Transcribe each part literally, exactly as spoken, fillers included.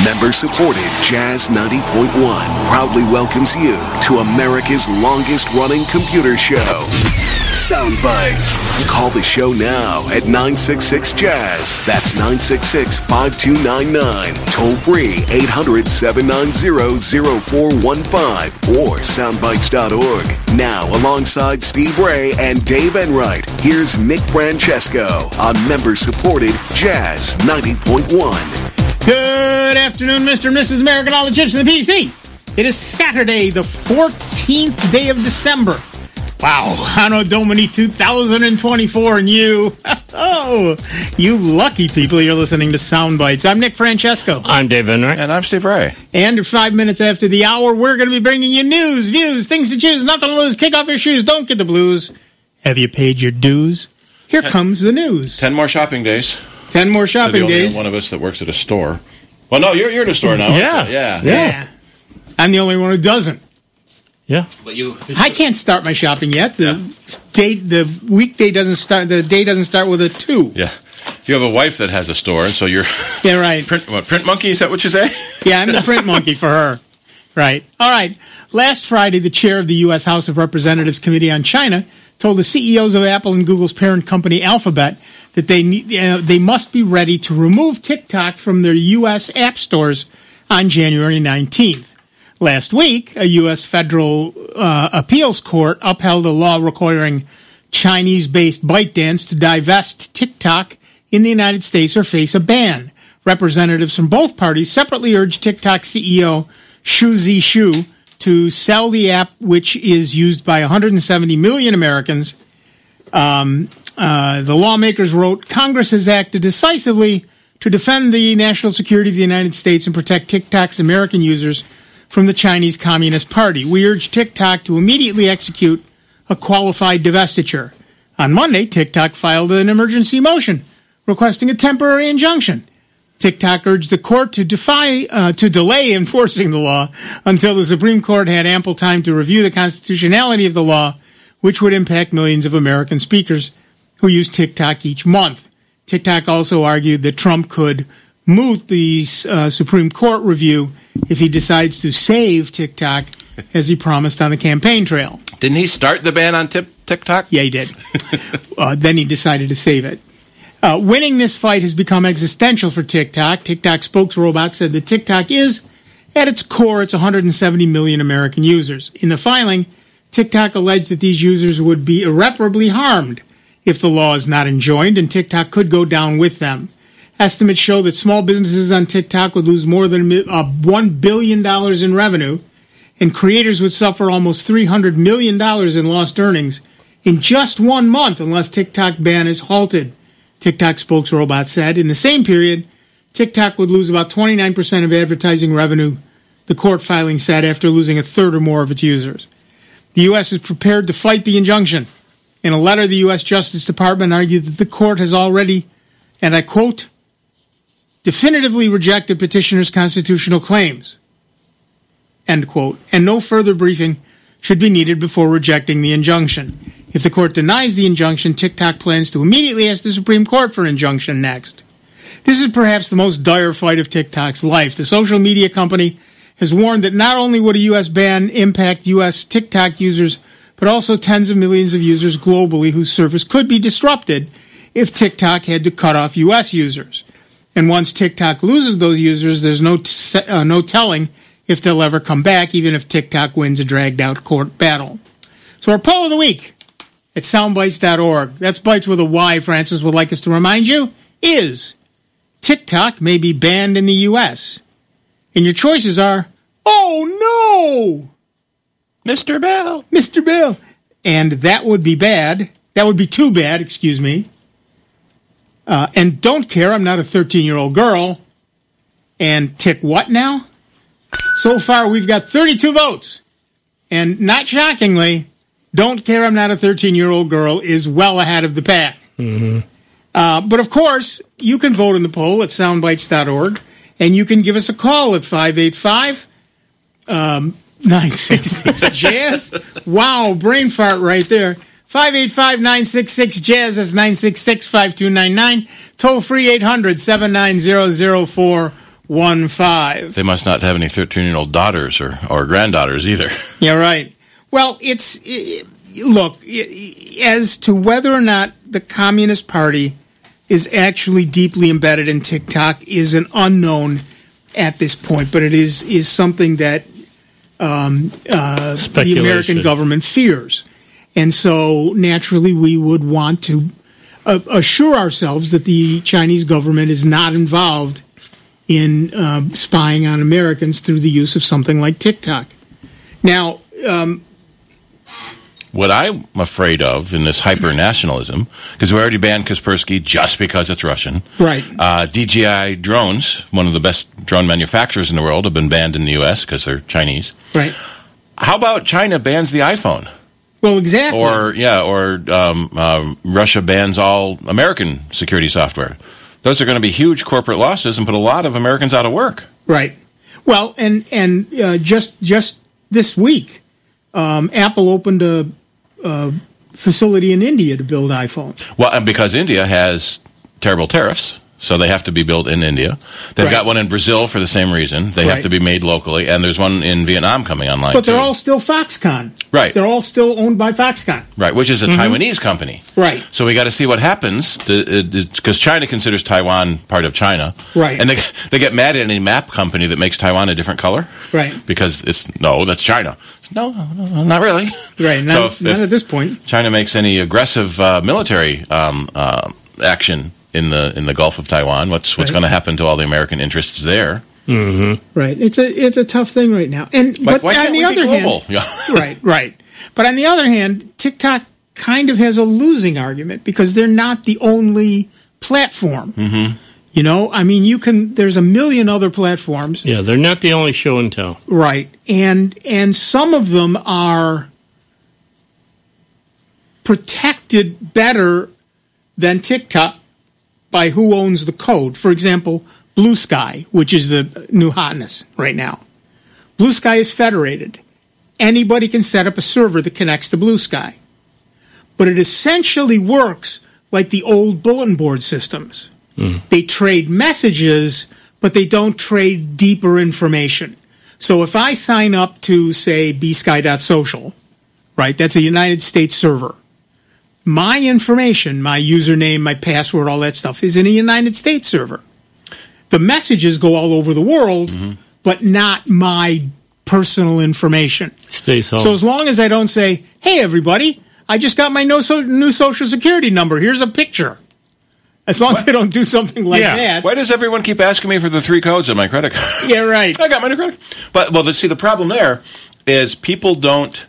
Member-supported Jazz ninety point one proudly welcomes you to America's longest-running computer show, Sound Bites. Call the show now at nine six six jazz. That's nine six six, five two nine nine. Toll free eight hundred, seven nine zero, zero four one five or soundbites dot org. Now, alongside Steve Ray and Dave Enright, here's Nick Francesco on member-supported Jazz ninety point one. Good afternoon, Mister and Missus American, all the chips in the P C. It is Saturday, the fourteenth day of December. Wow, Anno Domini two thousand twenty-four, and you, oh, you lucky people, you're listening to Sound Bites. I'm Nick Francesco. I'm Dave Enright. And I'm Steve Ray. And five minutes after the hour, we're going to be bringing you news, views, things to choose, nothing to lose. Kick off your shoes, don't get the blues. Have you paid your dues? Here ten, comes the news. Ten more shopping days. Ten more shopping the days. One of us that works at a store. Well, no, you're, you're in a store now. Yeah. Aren't you? Yeah. Yeah. Yeah. I'm the only one who doesn't. Yeah. But you, I can't start my shopping yet. The yeah. date, the weekday doesn't start. The day doesn't start with a two. Yeah. You have a wife that has a store, and so you're. Yeah, right. Print, what, print monkey? Is that what you say? Yeah, I'm the print monkey for her. Right. All right. Last Friday, the chair of the U S House of Representatives Committee on China told the C E Os of Apple and Google's parent company Alphabet that they need, uh, they must be ready to remove TikTok from their U S app stores on January nineteenth. Last week, a U S federal uh, appeals court upheld a law requiring Chinese-based ByteDance to divest TikTok in the United States or face a ban. Representatives from both parties separately urged TikTok C E O Xu Zhishu to sell the app, which is used by one hundred seventy million Americans. Um, uh, the lawmakers wrote, Congress has acted decisively to defend the national security of the United States and protect TikTok's American users from the Chinese Communist Party. We urge TikTok to immediately execute a qualified divestiture. On Monday, TikTok filed an emergency motion requesting a temporary injunction. TikTok urged the court to defy, uh, to delay enforcing the law until the Supreme Court had ample time to review the constitutionality of the law, which would impact millions of American speakers who use TikTok each month. TikTok also argued that Trump could moot the uh, Supreme Court review if he decides to save TikTok, as he promised on the campaign trail. Didn't he start the ban on tip, TikTok? Yeah, he did. uh, then he decided to save it. Uh, winning this fight has become existential for TikTok. TikTok spokesrobot said that TikTok is, at its core, it's one hundred seventy million American users. In the filing, TikTok alleged that these users would be irreparably harmed if the law is not enjoined, and TikTok could go down with them. Estimates show that small businesses on TikTok would lose more than uh, one billion dollars in revenue, and creators would suffer almost three hundred million dollars in lost earnings in just one month unless TikTok ban is halted, TikTok spokesrobot said. In the same period, TikTok would lose about twenty-nine percent of advertising revenue, the court filing said, after losing a third or more of its users. The U S is prepared to fight the injunction. In a letter, the U S Justice Department argued that the court has already, and I quote, definitively rejected petitioner's constitutional claims, end quote, and no further briefing should be needed before rejecting the injunction. If the court denies the injunction, TikTok plans to immediately ask the Supreme Court for an injunction next. This is perhaps the most dire fight of TikTok's life. The social media company has warned that not only would a U S ban impact U S TikTok users, but also tens of millions of users globally whose service could be disrupted if TikTok had to cut off U S users. And once TikTok loses those users, there's no t- uh, no telling if they'll ever come back, even if TikTok wins a dragged-out court battle. So our poll of the week at soundbites dot org, that's Bites with a Y, Francis would like us to remind you, is TikTok may be banned in the U S. And your choices are, oh no! Mister Bell. Mister Bell. And that would be bad. That would be too bad, excuse me. Uh, and don't care, I'm not a thirteen-year-old girl. And tick what now? So far, we've got thirty-two votes. And not shockingly, don't care, I'm not a thirteen-year-old girl is well ahead of the pack. Mm-hmm. Uh, but of course, you can vote in the poll at soundbites dot org, and you can give us a call at five eight five, um, nine six six, jazz. Wow, brain fart right there. five eight five, nine six six, jazz. That's nine six six, five two nine nine. Toll free eight hundred, seven nine zero, zero four one five. They must not have any thirteen-year-old daughters or, or granddaughters either. Yeah, right. Well, it's it, look it, as to whether or not the Communist Party is actually deeply embedded in TikTok is an unknown at this point, but it is is something that um, uh, the American government fears, and so naturally we would want to uh, assure ourselves that the Chinese government is not involved in uh, spying on Americans through the use of something like TikTok. Now, um, what I'm afraid of in this hyper-nationalism, because we already banned Kaspersky just because it's Russian. Right. Uh, D J I drones, one of the best drone manufacturers in the world, have been banned in the U S because they're Chinese. Right. How about China bans the iPhone? Well, exactly. Or, yeah, or um, uh, Russia bans all American security software. Those are going to be huge corporate losses and put a lot of Americans out of work. Right. Well, and and uh, just just this week, um, Apple opened a, a facility in India to build iPhones. Well, and because India has terrible tariffs, so they have to be built in India. They've Right. got one in Brazil for the same reason. They Right. have to be made locally, and there's one in Vietnam coming online, But they're too. all still Foxconn. Right. They're all still owned by Foxconn. Right, which is a Taiwanese company. Right. So we got to see what happens, because China considers Taiwan part of China. Right. And they they get mad at any map company that makes Taiwan a different color. Right. Because it's, no, that's China. No, no, no not really. Right. Not, So if, not if at this point. China makes any aggressive uh, military um, uh, action in the in the Gulf of Taiwan, what's what's Right. going to happen to all the American interests there? Right. It's a it's a tough thing right now. And Why, but why on can't the we other be global? hand, Yeah. right, right. But on the other hand, TikTok kind of has a losing argument because they're not the only platform. Mm-hmm. You know, I mean, you can. There's a million other platforms, Yeah, they're not the only show and tell. right? And and some of them are protected better than TikTok by who owns the code. For example, Blue Sky, which is the new hotness right now. Blue Sky is federated. Anybody can set up a server that connects to Blue Sky. But it essentially works like the old bulletin board systems. They trade messages, but they don't trade deeper information. So if I sign up to, say, b sky dot social, right, that's a United States server. My information, my username, my password, all that stuff is in a United States server. The messages go all over the world, but not my personal information. Stays home. So as long as I don't say, hey, everybody, I just got my no so- new social security number. Here's a picture. As long as I don't do something like Yeah. that. Why does everyone keep asking me for the three codes on my credit card? Yeah, right. I got my new credit card. But, well, the, see, the problem there is people don't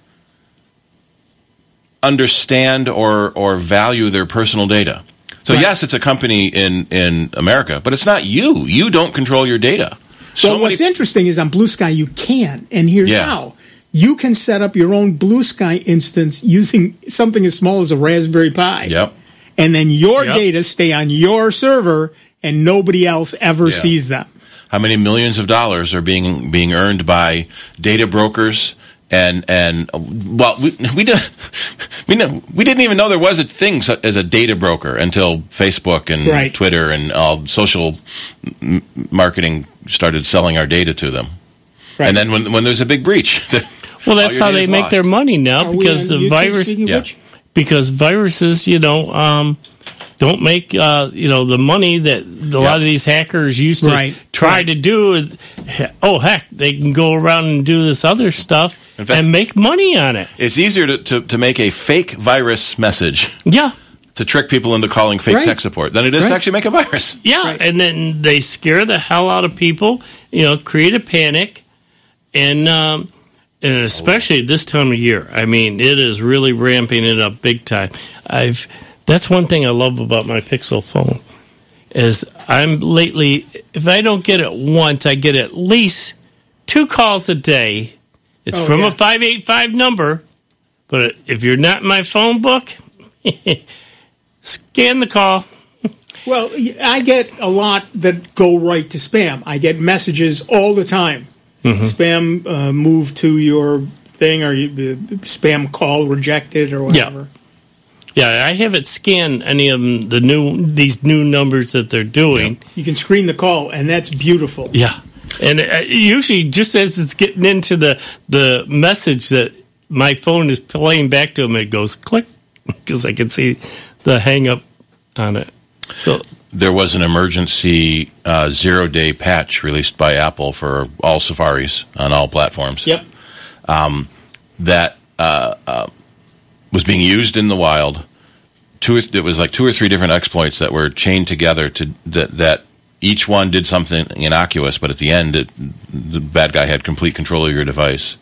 understand or, or value their personal data. So, Right. yes, it's a company in, in America, but it's not you. You don't control your data. So Well, what's many, interesting is on Blue Sky you can, and here's Yeah. how. You can set up your own Blue Sky instance using something as small as a Raspberry Pi. Yep. And then your Yep. data stay on your server, and nobody else ever Yeah. sees them. How many millions of dollars are being being earned by data brokers and and uh, well we we did we know we didn't even know there was a thing so- as a data broker until Facebook and Right. Twitter and all social m- marketing started selling our data to them. Right. And then when when there's a big breach, well, that's how they make their money now Are we because on the YouTube, virus. speaking of Yeah. which? Because viruses, you know, um, don't make uh, you know the money that a lot of these hackers used to Right. try Right. to do. Oh heck, they can go around and do this other stuff In fact- and make money on it. It's easier to, to, to make a fake virus message Yeah, to trick people into calling fake Right. tech support than it is Right. to actually make a virus. yeah, Right. and then they scare the hell out of people. You know, create a panic, and um, and especially this time of year. I mean, it is really ramping it up big time. I've that's one thing I love about my Pixel phone is I'm lately, if I don't get it once, I get at least two calls a day. It's Oh, from yeah. a five eight five number, but if you're not in my phone book, scan the call. Well, I get a lot that go right to spam. I get messages all the time. Spam uh, move to your thing, or you, uh, spam call rejected, or whatever. Yeah, I haven't scanned any of them, the new these new numbers that they're doing. You can screen the call, and that's beautiful. Yeah. And uh, usually, just as it's getting into the, the message that my phone is playing back to them, it goes click, because I can see the hang-up on it. So there was an emergency uh, zero-day patch released by Apple for all Safaris on all platforms. Yep. Um, that uh, uh, was being used in the wild. Two, or th- it was like two or three different exploits that were chained together to that, that each one did something innocuous, but at the end, it, the bad guy had complete control of your device.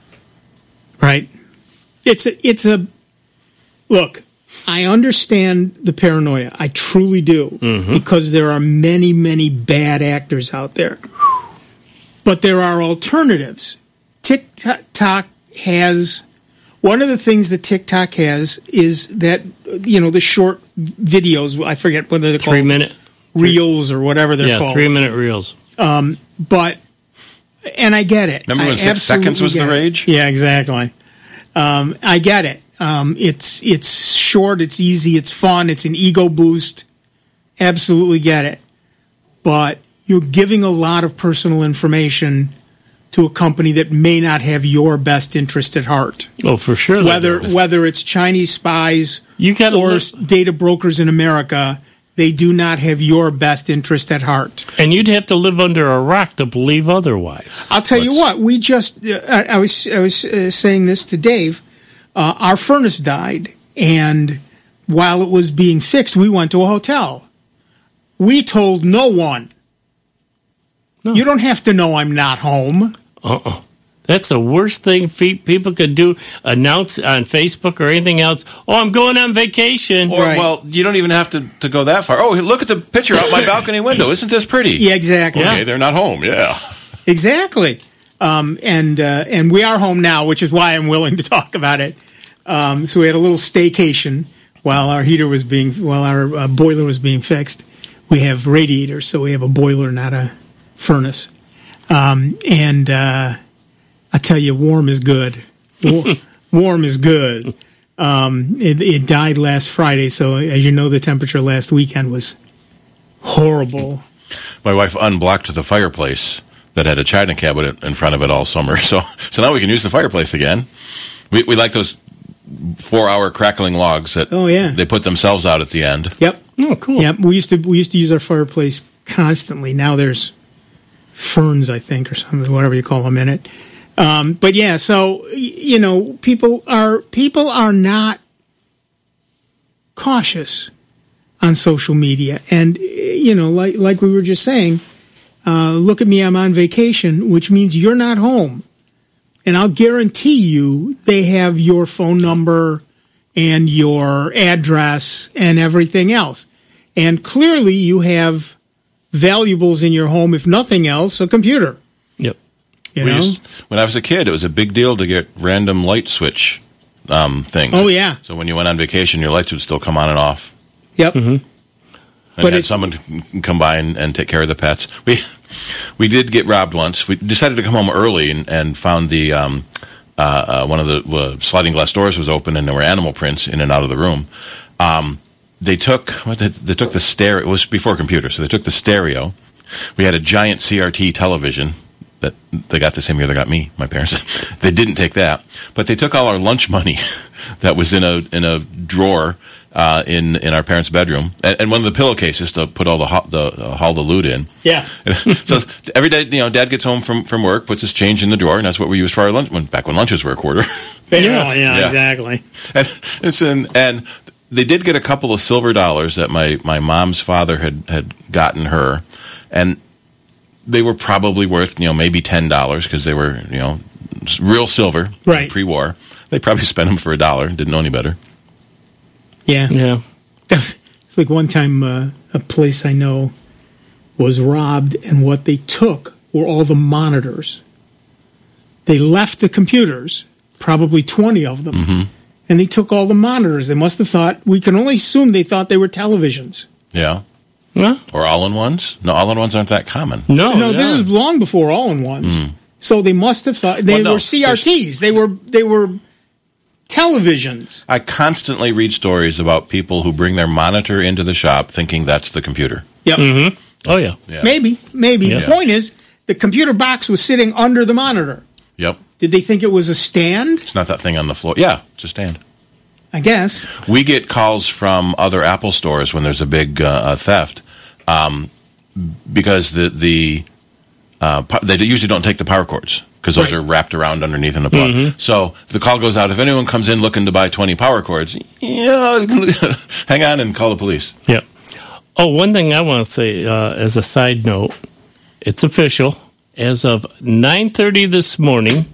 Right. It's a, it's a, look, I understand the paranoia. I truly do. Mm-hmm. Because there are many, many bad actors out there. But there are alternatives. TikTok has, one of the things that TikTok has is that, you know, the short videos, I forget whether they're three called minute reels or whatever they're yeah, called. Yeah, three minute reels. Um, but, and I get it. Remember when I six seconds was the rage? It. Yeah, exactly. Um, I get it. Um, it's it's short, it's easy, it's fun, it's an ego boost. Absolutely get it. But you're giving a lot of personal information to a company that may not have your best interest at heart. Oh, for sure. Whether whether it's Chinese spies you gotta or look- data brokers in America, they do not have your best interest at heart. And you'd have to live under a rock to believe otherwise. I'll tell What's- you what. We just uh, I, I was I was uh, saying this to Dave. Uh, our furnace died, and while it was being fixed, we went to a hotel. We told no one. No. You don't have to know I'm not home. Uh-uh. That's the worst thing fe- people could do, announce on Facebook or anything else. Oh, I'm going on vacation. Or, Right. well, you don't even have to, to go that far. Oh, look at the picture out my balcony window. Isn't this pretty? Yeah, exactly. Okay, they're not home. Yeah. Exactly. Um, and uh, and we are home now, which is why I'm willing to talk about it. Um, so we had a little staycation while our heater was being, while our uh, boiler was being fixed. We have radiators, so we have a boiler, not a furnace. Um, and uh, I tell you, warm is good. War- warm is good. Um, it, it died last Friday, so as you know, the temperature last weekend was horrible. My wife unblocked the fireplace that had a china cabinet in front of it all summer. So so now we can use the fireplace again. We, we like those four-hour crackling logs that Oh, yeah. they put themselves out at the end. Yep. Oh, cool. Yep. We used to we used to use our fireplace constantly. Now there's ferns, I think, or something, whatever you call them in it. Um, but yeah, so y- you know, people are people are not cautious on social media, and you know, like like we were just saying, uh, look at me, I'm on vacation, which means you're not home, and I'll guarantee you they have your phone number and your address and everything else, and clearly you have valuables in your home, if nothing else, a computer. Yep. You We know? used, when I was a kid, it was a big deal to get random light switch um, things. Oh, yeah. So when you went on vacation, your lights would still come on and off. Yep. And But had it's- someone c- come by and, and take care of the pets. We we did get robbed once. We decided to come home early and, and found the um, uh, uh, one of the uh, sliding glass doors was open and there were animal prints in and out of the room. Um, they took what did, they took the stereo. It was before computers, so they took the stereo. We had a giant C R T television that they got the same year they got me, my parents. They didn't take that, but they took all our lunch money that was in a in a drawer uh, in in our parents' bedroom, and, and one of the pillowcases to put all the ho- the uh, haul the loot in. Yeah. So every day, you know, Dad gets home from, from work, puts his change in the drawer, and that's what we used for our lunch. When, back when lunches were a quarter. Yeah, Yeah. yeah, Yeah. exactly. and, it's in, and they did get a couple of silver dollars that my, my mom's father had, had gotten her, and they were probably worth, you know, maybe ten dollars because they were, you know, real silver, Right. pre-war. They probably spent them for a dollar, didn't know any better. Yeah. Yeah. It's like one time uh, a place I know was robbed, and what they took were all the monitors. They left the computers, probably twenty of them, Mm-hmm. and they took all the monitors. They must have thought, we can only assume they thought they were televisions. Yeah. Huh? Or all-in-ones? No, all-in-ones aren't that common. No, no, this yeah. is long before all-in-ones. So they must have thought they Well, no, were C R Ts. They were they were televisions. I constantly read stories about people who bring their monitor into the shop thinking that's the computer. Yep. Mm-hmm. Oh, yeah. Yeah. Maybe, maybe. Yeah. The point is, the computer box was sitting under the monitor. Yep. Did they think it was a stand? It's not that thing on the floor. Yeah, it's a stand. I guess. We get calls from other Apple stores when there's a big uh, theft um, because the the uh, po- they usually don't take the power cords because those Right. are wrapped around underneath in the plug. Mm-hmm. So the call goes out. If anyone comes in looking to buy twenty power cords, yeah, hang on and call the police. Yeah. Oh, one thing I want to say uh, as a side note, it's official. As of nine thirty this morning,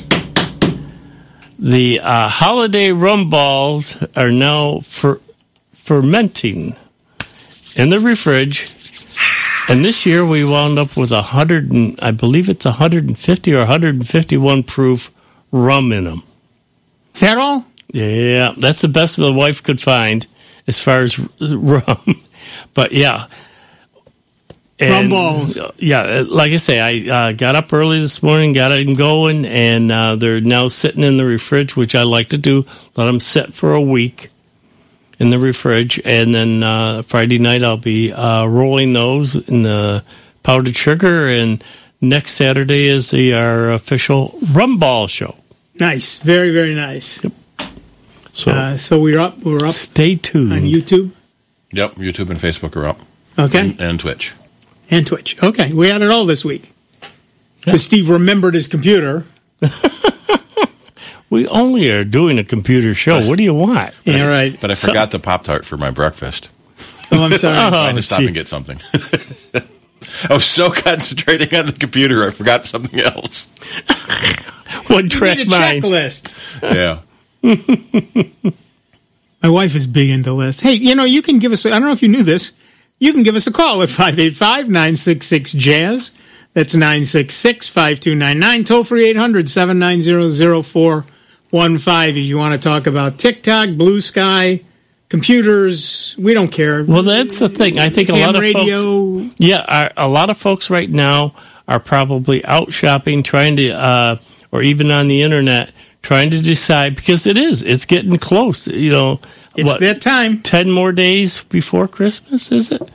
the uh, holiday rum balls are now fer- fermenting in the fridge. And this year we wound up with a hundred, and I believe it's one hundred fifty or one hundred fifty-one proof rum in them. Is that all? Yeah, that's the best the wife could find as far as rum. But yeah. Rum balls. Yeah, like I say, I uh, got up early this morning, got them going, and uh, they're now sitting in the fridge, which I like to do. Let them sit for a week in the fridge, and then uh, Friday night I'll be uh, rolling those in the powdered sugar, and next Saturday is the our official rum ball show. Nice. Very, very nice. So, Uh, so we're up. We're up stay tuned. on YouTube. Yep, YouTube and Facebook are up. Okay. And, and Twitch. And Twitch. Okay. We had it all this week. Because Steve remembered his computer. We only are doing a computer show. What do you want? Yeah, right. But I So- forgot the Pop-Tart for my breakfast. Oh, I'm sorry. Oh, I had to stop see. and get something. I was so concentrating on the computer, I forgot something else. One You track need a mind. checklist. Yeah. My wife is big into lists. Hey, you know, you can give us, I don't know if you knew this, you can give us a call at five eight five, nine six six, jazz. That's nine six six, five two nine nine. Toll free eight hundred, seven nine zero, zero four one five if you want to talk about TikTok, Blue Sky, computers. We don't care. Well, that's the thing. I think a Ham lot of radio. folks, yeah, a, a lot of folks right now are probably out shopping, trying to, uh, or even on the internet, trying to decide because it is. It's getting close. You know, It's what, that time. ten more days before Christmas, is it?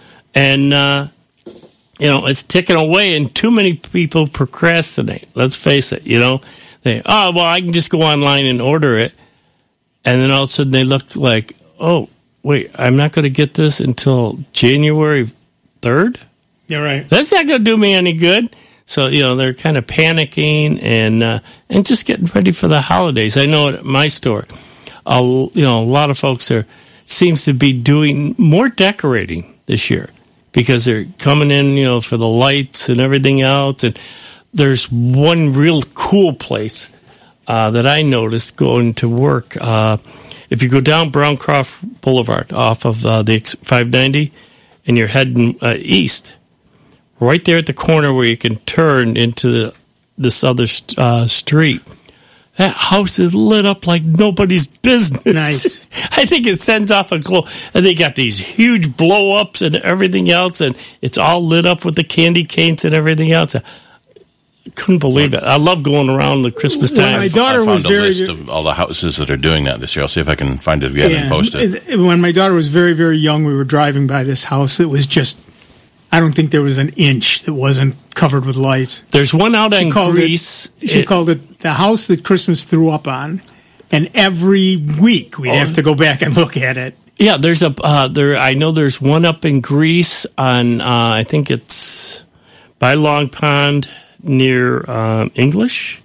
And uh, you know, it's ticking away, and too many people procrastinate. Let's face it. You know, they oh well, I can just go online and order it, and then all of a sudden they look like, oh wait, I'm not going to get this until January third. You're right. That's not going to do me any good. So you know, they're kind of panicking and uh, and just getting ready for the holidays. I know at my store, a, you know, a lot of folks are seems to be doing more decorating this year because they're coming in, you know, for the lights and everything else. And there's one real cool place uh, that I noticed going to work. Uh, if you go down Browncroft Boulevard off of uh, the five ninety and you're heading uh, east, right there at the corner where you can turn into the, this other uh, street, that house is lit up like nobody's business. Nice. I think it sends off a glow. And they got these huge blow-ups and everything else, and it's all lit up with the candy canes and everything else. I couldn't believe it. I love going around the Christmas Well, time. my daughter I found was a very- list of all the houses that are doing that this year. I'll see if I can find it again and post it. When my daughter was very, very young, we were driving by this house. It was just, I don't think there was an inch that wasn't covered with lights. There's one out in called Greece. It, she It- called it the house that Christmas threw up on. And every week we'd Oh. have to go back and look at it. Yeah, there's a uh, there. I know there's one up in Greece on. Uh, I think it's by Long Pond near um, English.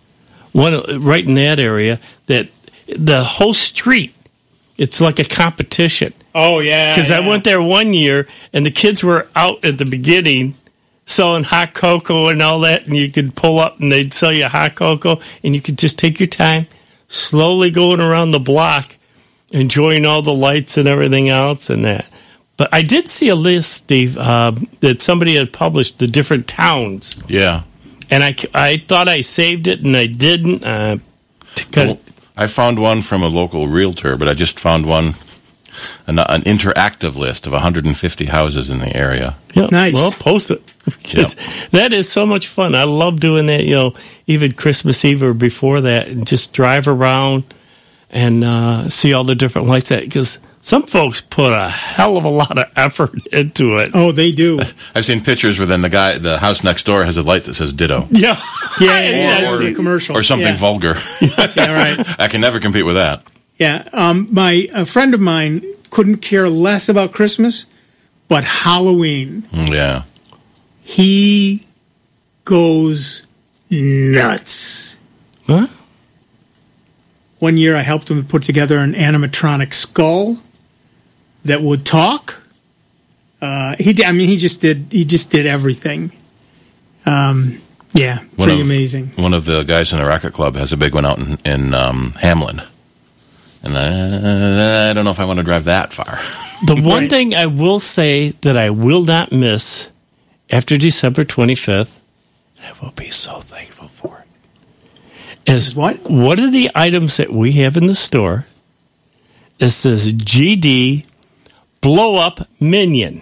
One right in that area. That the whole street. It's like a competition. Oh, yeah. Because I went there one year, and the kids were out at the beginning selling hot cocoa and all that, and you could pull up and they'd sell you hot cocoa, and you could just take your time, slowly going around the block, enjoying all the lights and everything else and that. But I did see a list, Steve, uh, that somebody had published the different towns, Yeah. and I, I thought I saved it, and I didn't. Uh, to cut Well, I found one from a local realtor, but I just found one, an, an interactive list of one hundred fifty houses in the area. Yeah, Nice. Well, post it. Because that is so much fun. I love doing that, you know, even Christmas Eve or before that, and just drive around, and uh, see all the different lights that because some folks put a hell of a lot of effort into it. Oh, they do. I've seen pictures where then the guy, the house next door has a light that says ditto. Yeah. Yeah, yeah, yeah. Or- I've seen a commercial. Or something yeah. vulgar. Yeah, right. I can never compete with that. Yeah. Um, my a friend of mine couldn't care less about Christmas, but Halloween, Mm, Yeah. he goes nuts. Huh? One year I helped him put together an animatronic skull that would talk. Uh, he, did, I mean, he just did. He just did everything. Um, yeah, One pretty of- amazing. One of the guys in the Rocket Club has a big one out in, in um, Hamlin. And I, I don't know if I want to drive that far. The one Right. thing I will say that I will not miss after December twenty-fifth, I will be so thankful for it, is What? One of the items that we have in the store is this G D blow-up minion.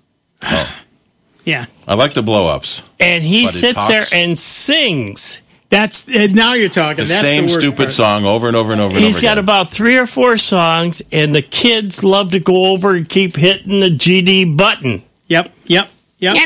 Yeah, I like the blow-ups. And he But it sits there talks. and sings. that's uh, now you're talking. The That's same the worst stupid part. song over and over and over and He's over got again. about three or four songs, and the kids love to go over and keep hitting the G D button. Yep, yep, yep.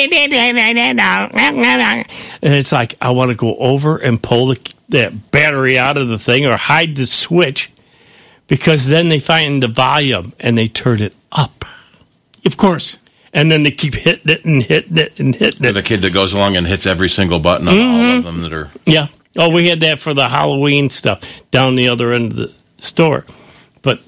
And it's like, I want to go over and pull the, that battery out of the thing or hide the switch because then they find the volume and they turn it up. Of course. And then they keep hitting it and hitting it and hitting The it. kid that goes along and hits every single button on all of them that are... Yeah. Oh, we had that for the Halloween stuff down the other end of the store. But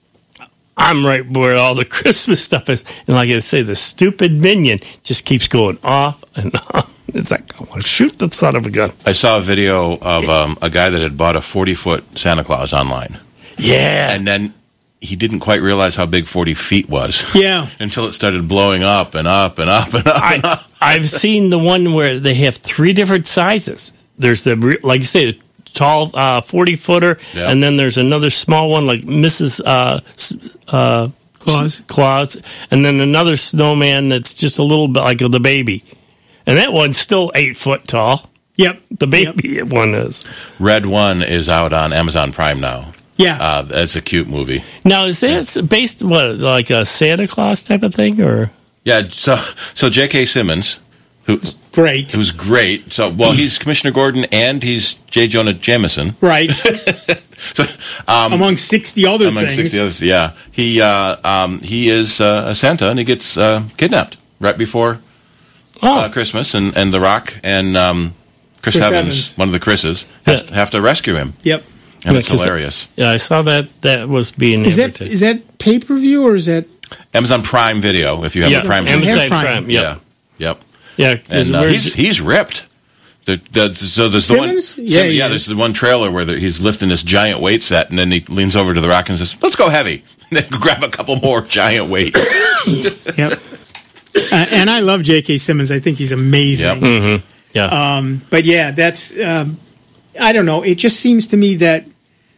I'm right where all the Christmas stuff is. And like I say, the stupid minion just keeps going off and off. It's like, I want to shoot the son of a gun. I saw a video of um, a guy that had bought a forty-foot Santa Claus online. Yeah. And then he didn't quite realize how big forty feet was. Yeah. Until it started blowing up and up and up and up and I, up. I've seen the one where they have three different sizes. There's the, re- like you say, the tall uh, forty footer, Yeah. and then there's another small one like Missus Uh, s- uh, Claus. Claus, and then another snowman that's just a little bit like the baby. And that one's still eight foot tall. Yep. The baby one is. Red One is out on Amazon Prime now. Yeah. Uh, that's a cute movie. Now, is that based, what, like a Santa Claus type of thing, or? Yeah, so so J K. Simmons, who Great. who's great. So well, he's Commissioner Gordon and he's J. Jonah Jameson. Right. So um, Among sixty other among things. sixty others, yeah, he uh, um, he is uh, a Santa and he gets uh, kidnapped right before Oh, uh, Christmas, and, and The Rock and um, Chris, Chris Evans, Evans. one of the Chris's, has Yeah. to, have to rescue him, Yep. and Yeah, it's 'cause- hilarious. yeah, I saw that. That was being Is that advertised. is that pay per view or is that Amazon Prime Video, if you have Yeah, a Prime Amazon Video. Prime. Prime. Yeah, Yeah, yep. yeah. 'cause And uh, where's- he's he's ripped. The, the, so there's Simmons? the one, Yeah, Sim- he yeah. is. There's the one trailer where the, he's lifting this giant weight set, and then he leans over to the Rock and says, "Let's go heavy." And then grab a couple more giant weights. Yep. Uh, and I love J K. Simmons. I think he's amazing. Yep. yeah. Um, but yeah, that's, um, I don't know. It just seems to me that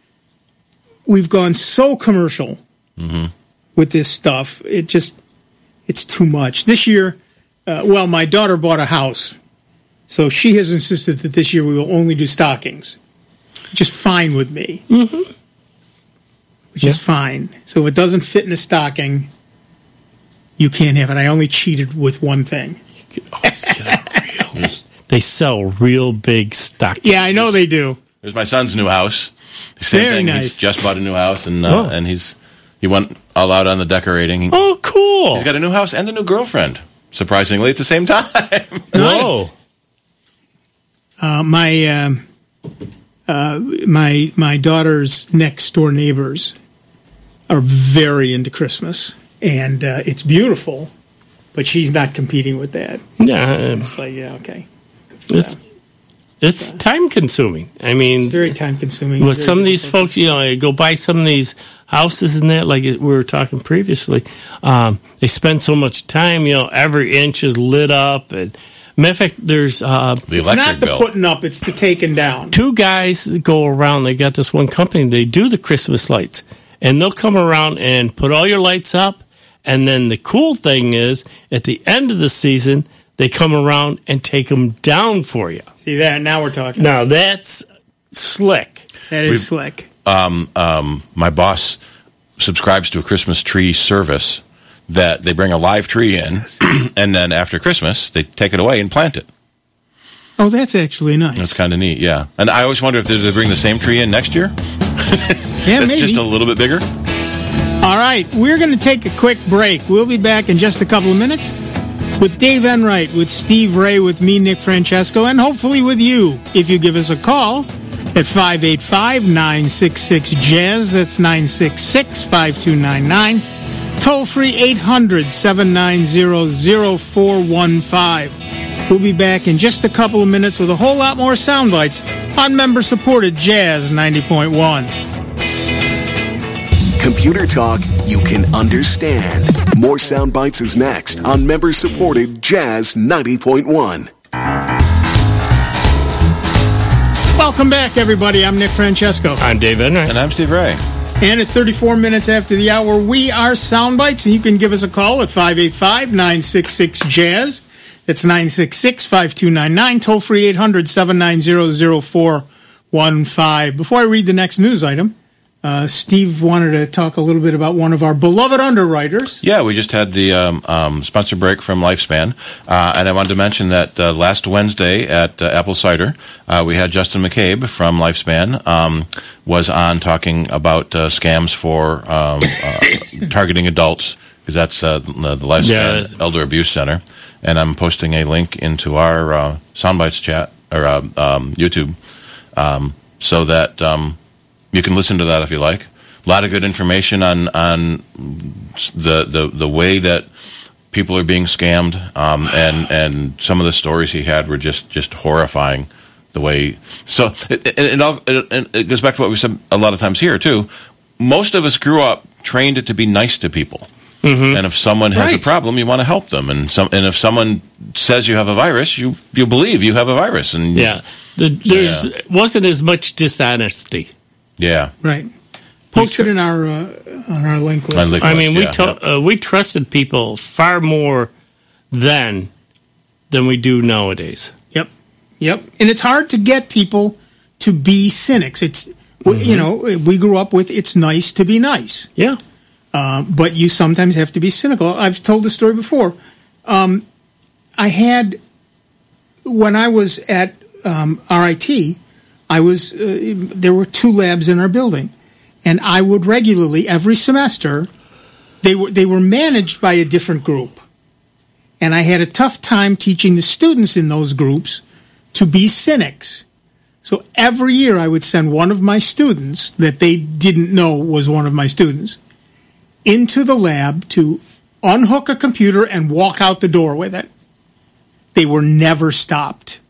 we've gone so commercial with this stuff. It just, it's too much. This year, uh, well, my daughter bought a house. So she has insisted that this year we will only do stockings. Which is fine with me. Mm-hmm. Which is fine. So if it doesn't fit in a stocking, you can't have it. I only cheated with one thing. Always get a real- they sell real big stock. Yeah, I know they do. There's my son's new house. Same Very thing. nice. He's just bought a new house, and uh, Oh. and he's he went all out on the decorating. He- Oh, cool. He's got a new house and a new girlfriend. Surprisingly, at the same time. Whoa. Uh, my um uh, my my daughter's next door neighbors are very into Christmas, and uh, it's beautiful. But she's not competing with that. Yeah, It's like, yeah, okay. it's it's time consuming. I mean, It's very time consuming. with some of these folks, you know, I go buy some of these houses and that, like we were talking previously, um, they spend so much time, you know, every inch is lit up. And matter of fact, there's uh, The It's electric not the bill. putting up; it's the taking down. two guys that go around. They got this one company. They do the Christmas lights, and they'll come around and put all your lights up. And then the cool thing is, at the end of the season, they come around and take them down for you. See that? Now we're talking. Now that's slick. That is We've- slick. um, um, my boss subscribes to a Christmas tree service that they bring a live tree in, and then after Christmas, they take it away and plant it. Oh, that's actually nice. That's kind of neat, yeah. And I always wonder if they bring the same tree in next year. Yeah, It's maybe. just a little bit bigger. All right, we're going to take a quick break. We'll be back in just a couple of minutes with Dave Enright, with Steve Ray, with me, Nick Francesco, and hopefully with you if you give us a call at five eight five, nine six six, jazz. That's nine six six, five two nine nine. Toll free eight hundred, seven nine zero, zero four one five. We'll be back in just a couple of minutes with a whole lot more sound bites on member-supported Jazz ninety point one. Computer talk you can understand. More sound bites is next on member-supported Jazz ninety point one. Welcome back, everybody. I'm Nick Francesco. I'm Dave Enright. And I'm Steve Ray. And at thirty-four minutes after the hour, we are Soundbites, and you can give us a call at five eight five, nine six six, jazz. That's nine six six, five two nine nine, toll free eight hundred, seven nine zero, zero four one five. Before I read the next news item, uh, Steve wanted to talk a little bit about one of our beloved underwriters. Yeah, we just had the um, um, sponsor break from Lifespan, uh, and I wanted to mention that uh, last Wednesday at uh, Apple Cider, uh, we had Justin McCabe from Lifespan um, was on talking about uh, scams for um, uh, targeting adults, because that's uh, the, the Lifespan Yeah. Elder Abuse Center, and I'm posting a link into our uh, Soundbites chat or uh, um, YouTube, um, so that um, you can listen to that if you like. A lot of good information on on the the, the way that people are being scammed, um, and and some of the stories he had were just, just horrifying. The way so it, it, it, all, it, it goes back to what we said a lot of times here too. Most of us grew up trained to be nice to people, mm-hmm. and if someone has Right. a problem, you want to help them. And some and if someone says you have a virus, you you believe you have a virus. And Yeah. The, there's Yeah. wasn't as much dishonesty. yeah. Right. Posted in our uh, on our link list. On link I mean, we yeah, to, uh, we trusted people far more then than we do nowadays. Yep. Yep. And it's hard to get people to be cynics. It's, mm-hmm. you know, we grew up with it's nice to be nice. Yeah. Uh, but you sometimes have to be cynical. I've told the story before. Um, I had, when I was at um, R I T, I was, uh, there were two labs in our building. And I would regularly, every semester, they were they were managed by a different group. And I had a tough time teaching the students in those groups to be cynics. So every year I would send one of my students that they didn't know was one of my students into the lab to unhook a computer and walk out the door with it. They were never stopped.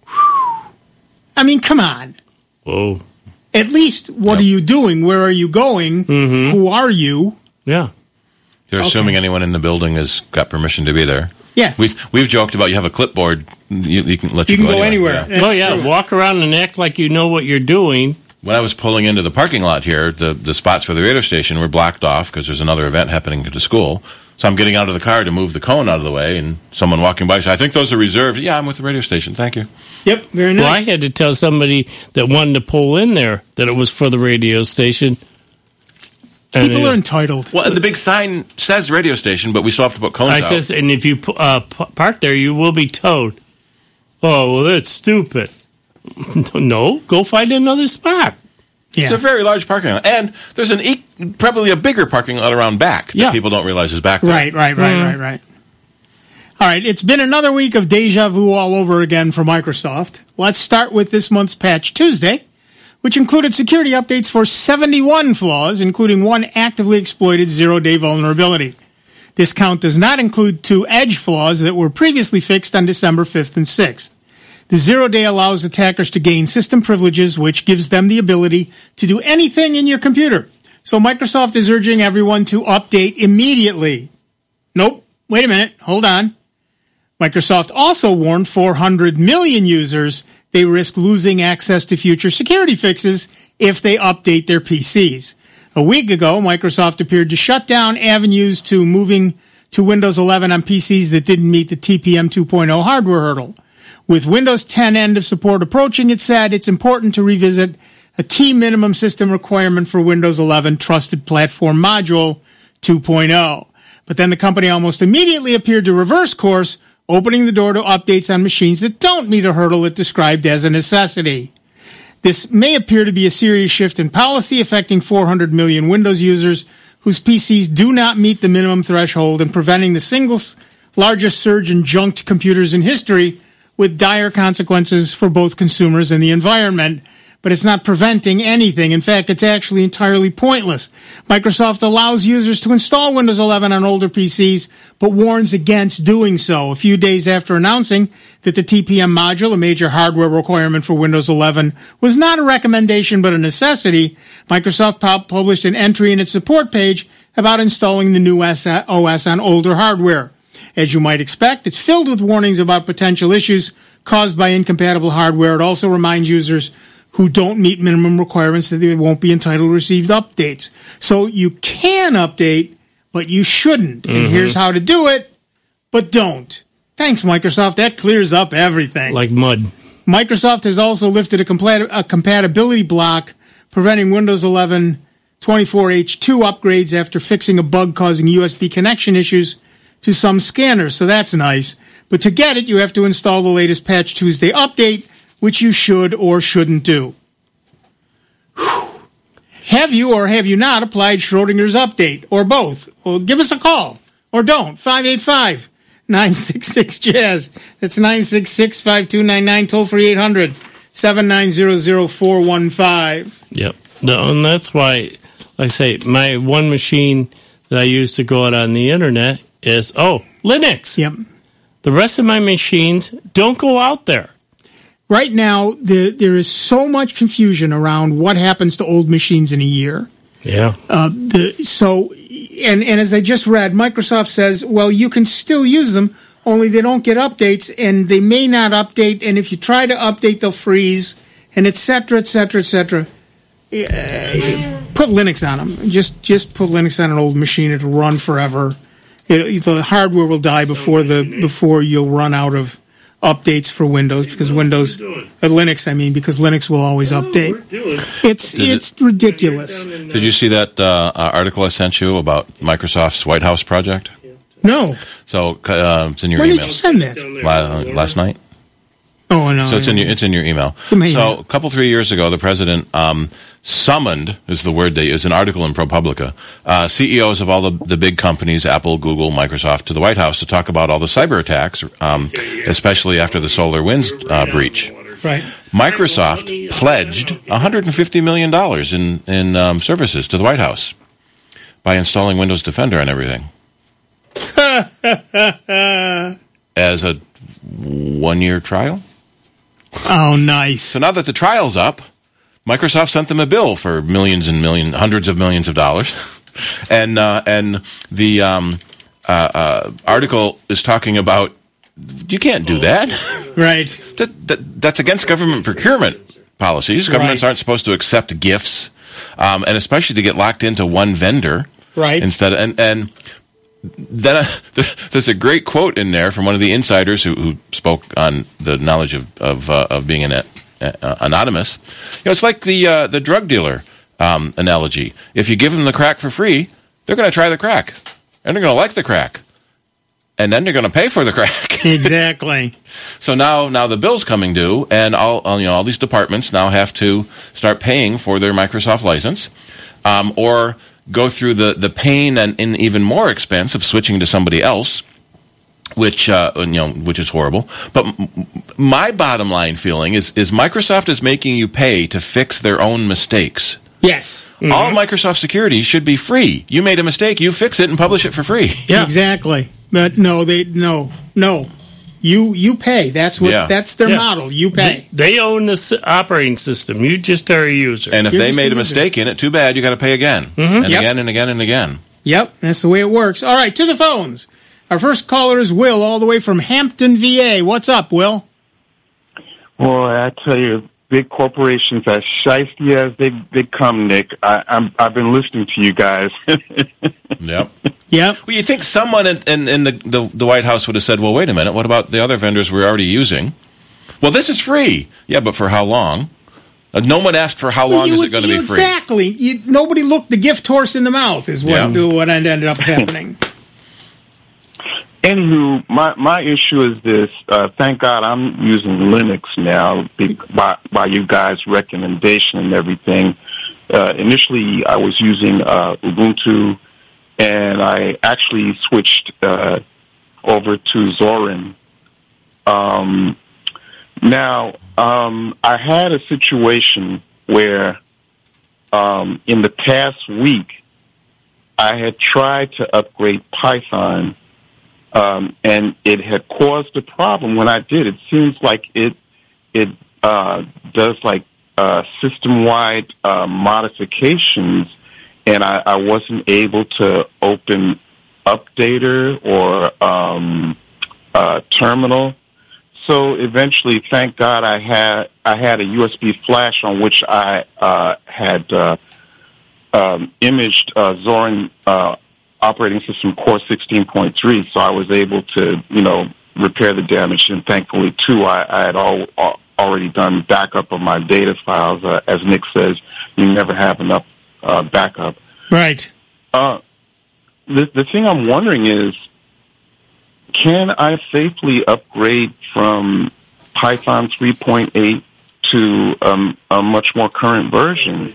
I mean, come on. Whoa. At least, what Yep. are you doing? Where are you going? Mm-hmm. Who are you? Yeah. You're Okay. assuming anyone in the building has got permission to be there. Yeah. We've we've joked about you have a clipboard. You, you can let You you, can go anywhere. Yeah. That's oh, yeah. true. Walk around and act like you know what you're doing. When I was pulling into the parking lot here, the, the spots for the radio station were blocked off because there's another event happening at the school. So I'm getting out of the car to move the cone out of the way, and someone walking by says, I think those are reserved. Yeah, I'm with the radio station. Thank you. Yep, very nice. Well, I had to tell somebody that wanted to pull in there that it was for the radio station. And People they- are entitled. Well, and the big sign says radio station, but we still have to put cones I out. says, and if you pu- uh, p- park there, you will be towed. Oh, well, that's stupid. No, go find another spot. It's Yeah. a very large parking lot. And there's an e- probably a bigger parking lot around back that Yeah. people don't realize is back there. Right, right, right, Mm. right, right. All right, it's been another week of deja vu all over again for Microsoft. Let's start with this month's Patch Tuesday, which included security updates for seventy-one flaws, including one actively exploited zero-day vulnerability. This count does not include two edge flaws that were previously fixed on December fifth and sixth. The zero-day allows attackers to gain system privileges, which gives them the ability to do anything in your computer. So Microsoft is urging everyone to update immediately. Nope. Wait a minute. Hold on. Microsoft also warned four hundred million users they risk losing access to future security fixes if they update their P Cs. A week ago, Microsoft appeared to shut down avenues to moving to Windows eleven on P Cs that didn't meet the T P M two point oh hardware hurdle. With Windows ten end of support approaching, it said it's important to revisit a key minimum system requirement for Windows eleven Trusted Platform Module two point oh. But then the company almost immediately appeared to reverse course, opening the door to updates on machines that don't meet a hurdle it described as a necessity. This may appear to be a serious shift in policy affecting four hundred million Windows users whose P Cs do not meet the minimum threshold and preventing the single largest surge in junked computers in history, with dire consequences for both consumers and the environment. But it's not preventing anything. In fact, it's actually entirely pointless. Microsoft allows users to install Windows eleven on older P Cs, but warns against doing so. A few days after announcing that the T P M module, a major hardware requirement for Windows eleven, was not a recommendation but a necessity, Microsoft published an entry in its support page about installing the new O S on older hardware. As you might expect, it's filled with warnings about potential issues caused by incompatible hardware. It also reminds users who don't meet minimum requirements that they won't be entitled to receive updates. So you can update, but you shouldn't. Mm-hmm. And here's how to do it, but don't. Thanks, Microsoft. That clears up everything. Like mud. Microsoft has also lifted a, complat- a compatibility block preventing Windows eleven twenty-four H two upgrades after fixing a bug causing U S B connection issues to some scanners. So that's nice. But to get it, you have to install the latest Patch Tuesday update, which you should or shouldn't do. Whew. Have you or have you not applied Schrodinger's update, or both? Well, give us a call, or don't. five eight five, nine six six, jazz. That's nine six six, five two nine nine, toll free eight hundred, seven nine zero, zero four one five. Yep. No, and that's why, like I say, my one machine that I use to go out on the internet is, oh, Linux. Yep. The rest of my machines don't go out there. Right now, the, there is so much confusion around what happens to old machines in a year. Yeah. Uh, the, so, and, and as I just read, Microsoft says, well, you can still use them, only they don't get updates, and they may not update, and if you try to update, they'll freeze, and et cetera, et cetera, et cetera. Uh, put Linux on them. Just, just put Linux on an old machine. It'll run forever. It, the hardware will die before the before you'll run out of updates for Windows, because Windows, uh, Linux, I mean, because Linux will always update. It's Did it's it, ridiculous. Did you see that uh, article I sent you about Microsoft's White House project? No. So uh, it's in your When email. did you send that? La- last night. Oh no. So it's in your it's in your email. So a couple three years ago, the president um, summoned, is the word they use, an article in ProPublica, uh, C E Os of all the, the big companies, Apple, Google, Microsoft, to the White House to talk about all the cyber attacks, um, especially after the SolarWinds uh, breach. Right. Microsoft pledged one hundred fifty million dollars in in um, services to the White House by installing Windows Defender and everything. As a one-year trial. Oh, nice. So now that the trial's up, Microsoft sent them a bill for millions and millions, hundreds of millions of dollars. and uh, and the um, uh, uh, article is talking about, you can't do that. Right. that, that That's against government procurement policies. Governments right. aren't supposed to accept gifts, um, and especially to get locked into one vendor. Right. Instead of, and, and then uh, there's a great quote in there from one of the insiders who, who spoke on the knowledge of of, uh, of being an, uh, anonymous. You know, it's like the uh, the drug dealer um, analogy. If you give them the crack for free, they're going to try the crack, and they're going to like the crack, and then they're going to pay for the crack. Exactly. So now, now the bill's coming due, and all, all you know, all these departments now have to start paying for their Microsoft license, um, or go through the, the pain and, and even more expense of switching to somebody else, which uh, you know, which is horrible. But m- my bottom line feeling is is Microsoft is making you pay to fix their own mistakes. Yes. Mm-hmm. All Microsoft security should be free. You made a mistake, you fix it and publish it for free. Yeah, exactly. But no, they no no. You you pay. That's what. Yeah. That's their yeah. model. You pay. They, they own the s- operating system. You just are a user. And if You're they made a user. mistake in it, too bad. You got to pay again Mm-hmm. and Yep. again and again and again. Yep, that's the way it works. All right, to the phones. Our first caller is Will, all the way from Hampton, V A. What's up, Will? Well, I tell you, big corporations, as shiesty as they they come, Nick. I, I'm I've been listening to you guys. Yep. Yep. Well, you think someone in, in, in the, the, the White House would have said, well, wait a minute, what about the other vendors we're already using? Well, this is free. Yeah, but for how long? Uh, no one asked for how long you is would, it going to be free. Exactly. You, nobody looked the gift horse in the mouth is what, Yeah. what ended up happening. Anywho, my, my issue is this. Uh, thank God I'm using Linux now be- by, by you guys' recommendation and everything. Uh, initially, I was using uh, Ubuntu, and I actually switched uh, over to Zorin. Um, now, um, I had a situation where um, in the past week, I had tried to upgrade Python, um, and it had caused a problem when I did. It seems like it it uh, does like uh, system-wide uh, modifications, and I, I wasn't able to open Updater or um, uh, Terminal. So eventually, thank God, I had I had a U S B flash on which I uh, had uh, um, imaged uh, Zorin uh, operating system Core sixteen point three. So I was able to, you know, repair the damage. And thankfully, too, I, I had all, all, already done backup of my data files. Uh, as Nick says, you never have enough uh, backup. Right. Uh, the the thing I'm wondering is, can I safely upgrade from Python three point eight to um, a much more current version?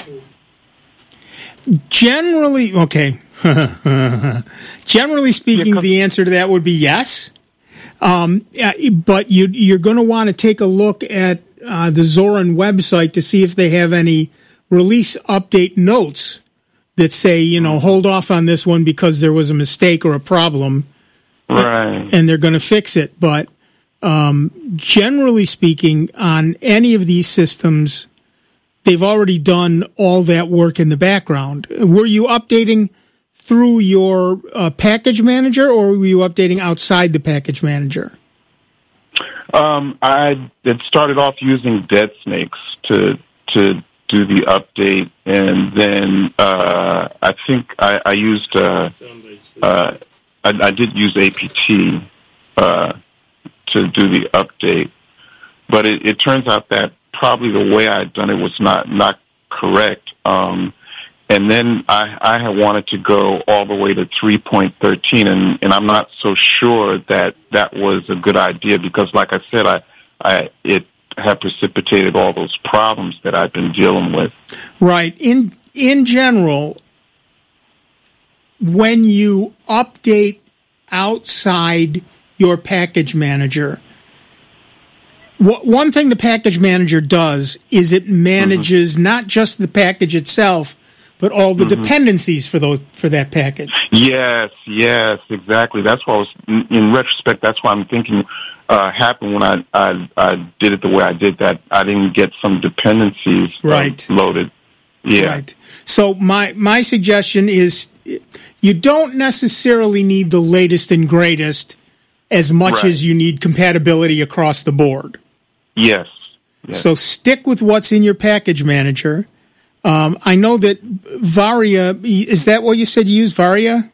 Generally, okay. Generally speaking, Yeah, the answer to that would be yes. Um, but you, you're going to want to take a look at uh, the Zorin website to see if they have any release update notes that say, you know, hold off on this one because there was a mistake or a problem. Right. And they're going to fix it. But um, generally speaking, on any of these systems, they've already done all that work in the background. Were you updating through your uh, package manager, or were you updating outside the package manager? Um, I had started off using Dead Snakes to to do the update, and then uh, I think I, I used uh, uh, I, I did use A P T uh, to do the update, but it, it turns out that probably the way I had done it was not not correct. Um, and then I, I had wanted to go all the way to three point thirteen, and, and I'm not so sure that that was a good idea because, like I said, I, I it had precipitated all those problems that I've been dealing with. Right. In in general, when you update outside your package manager, wh- one thing the package manager does is it manages mm-hmm. not just the package itself, but all the mm-hmm. dependencies for those for that package. Yes, yes, exactly. That's what I was, in, in retrospect, that's why I'm thinking uh, happened when I, I I did it the way I did that. I didn't get some dependencies right. uh, loaded. Yeah. Right. So my, my suggestion is you don't necessarily need the latest and greatest as much right. as you need compatibility across the board. Yes. yes. So stick with what's in your package manager. Um, I know that Varia, is that what you said you use, Varia?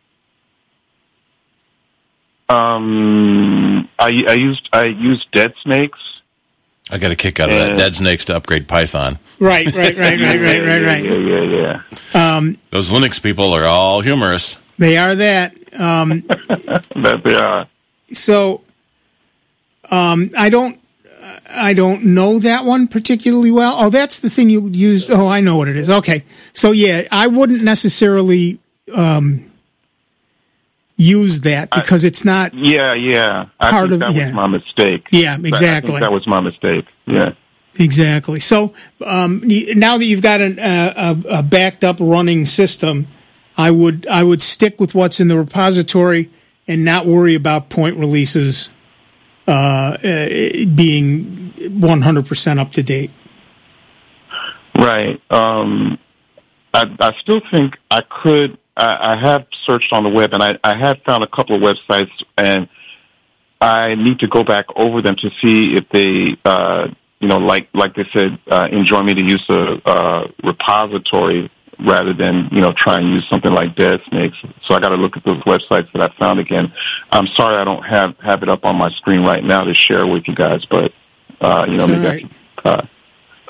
Um, I, I used I used Dead Snakes. I got a kick out of uh, that. Dead Snakes to upgrade Python. Right, right, right, right, right, right, right. Yeah, yeah, yeah. yeah. Um, Those Linux people are all humorous. They are that. Um, that they are. So, um, I don't, I don't know that one particularly well. Oh, that's the thing you used. Oh, I know what it is. Okay. So yeah, I wouldn't necessarily, um, use that because I, it's not. Yeah, yeah. I part think of, that yeah. was my mistake. Yeah, exactly. I think that was my mistake. Yeah. Exactly. So, um, now that you've got an, uh, a, a backed up running system, I would, I would stick with what's in the repository and not worry about point releases uh, being one hundred percent up to date. Right. Um, I, I still think I could. I, I have searched on the web, and I, I have found a couple of websites, and I need to go back over them to see if they, uh, you know, like like they said, uh, enjoy me to use a uh, repository rather than, you know, try and use something like Dead Snakes. So I got to look at those websites that I found again. I'm sorry I don't have, have it up on my screen right now to share with you guys, but, uh, you That's know, maybe right. I can uh,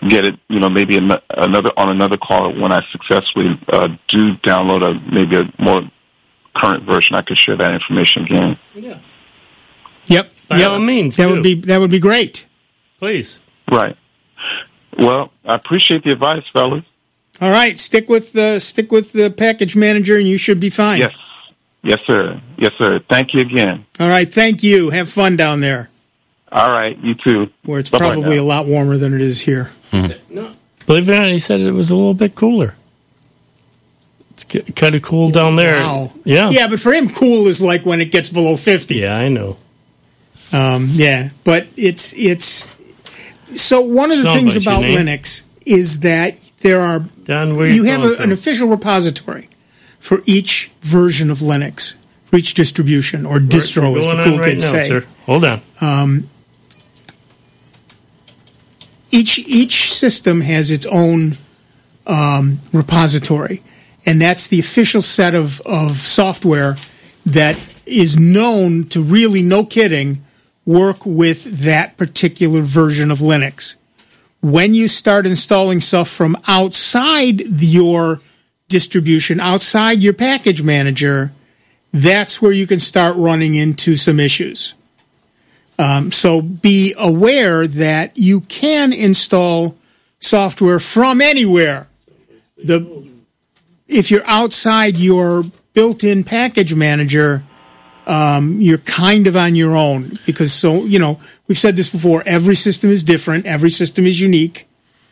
get it, you know, maybe an, another on another call when I successfully uh, do download a maybe a more current version, I could share that information again. Yeah. Yep. By yep. all means, that too. would be that would be great. Please. Right. Well, I appreciate the advice, fellas. All right, stick with the stick with the package manager, and you should be fine. Yes. Yes, sir. Yes, sir. Thank you again. All right, thank you. Have fun down there, All right. You too. where it's Bye-bye probably now. a lot warmer than it is here. No. Believe it or not, he said it was a little bit cooler. It's kind of cool down there. Wow. Yeah. Yeah, but for him, cool is like when it gets below fifty. Yeah, I know. Um, yeah, but it's it's so one of the Sound things like your about name. Linux is that there are Don, where you you have calling a, an from? official repository for each version of Linux, for each distribution or distro, We're as the going cool on right kids now, say. sir. Hold on. Um, each each system has its own um, repository, and that's the official set of, of software that is known to really, no kidding, work with that particular version of Linux. When you start installing stuff from outside your distribution, outside your package manager, that's where you can start running into some issues. Um, so be aware that you can install software from anywhere. The if you're outside your built-in package manager, um, you're kind of on your own because, so you know, we've said this before. Every system is different. Every system is unique,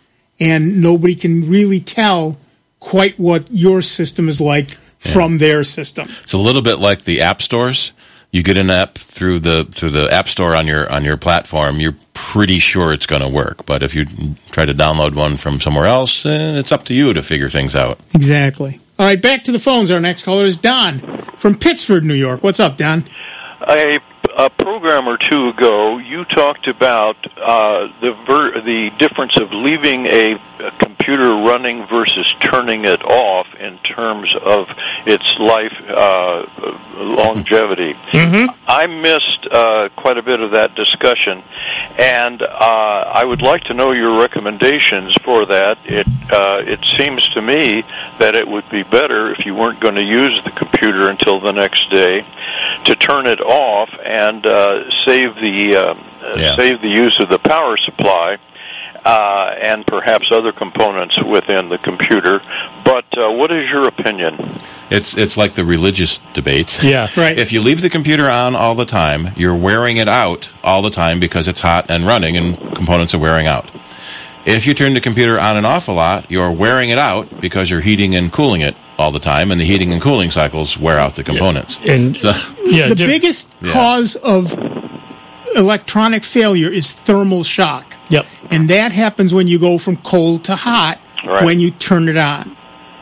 and nobody can really tell quite what your system is like from their system. It's a little bit like the app stores. You get an app through the through the app store on your on your platform, you're pretty sure it's going to work. But if you try to download one from somewhere else, eh, it's up to you to figure things out. Exactly. All right, back to the phones. Our next caller is Don from Pittsford, New York. What's up, Don? A, a program or two ago, you talked about uh, the ver- the difference of leaving a, a computer running versus turning it off in terms of its life uh, longevity. Mm-hmm. I missed uh, quite a bit of that discussion, and uh, I would like to know your recommendations for that. It uh, it seems to me that it would be better if you weren't going to use the computer until the next day to turn it off and uh, save the um, Yeah. save the use of the power supply. Uh, and perhaps other components within the computer. But uh, what is your opinion? It's it's like the religious debates. Yeah. Right. If you leave the computer on all the time, you're wearing it out all the time because it's hot and running and components are wearing out. If you turn the computer on and off a lot, you're wearing it out because you're heating and cooling it all the time, and the heating and cooling cycles wear out the components. And So, yeah, the di- biggest Yeah. cause of electronic failure is thermal shock. Yep. And that happens when you go from cold to hot Right. when you turn it on.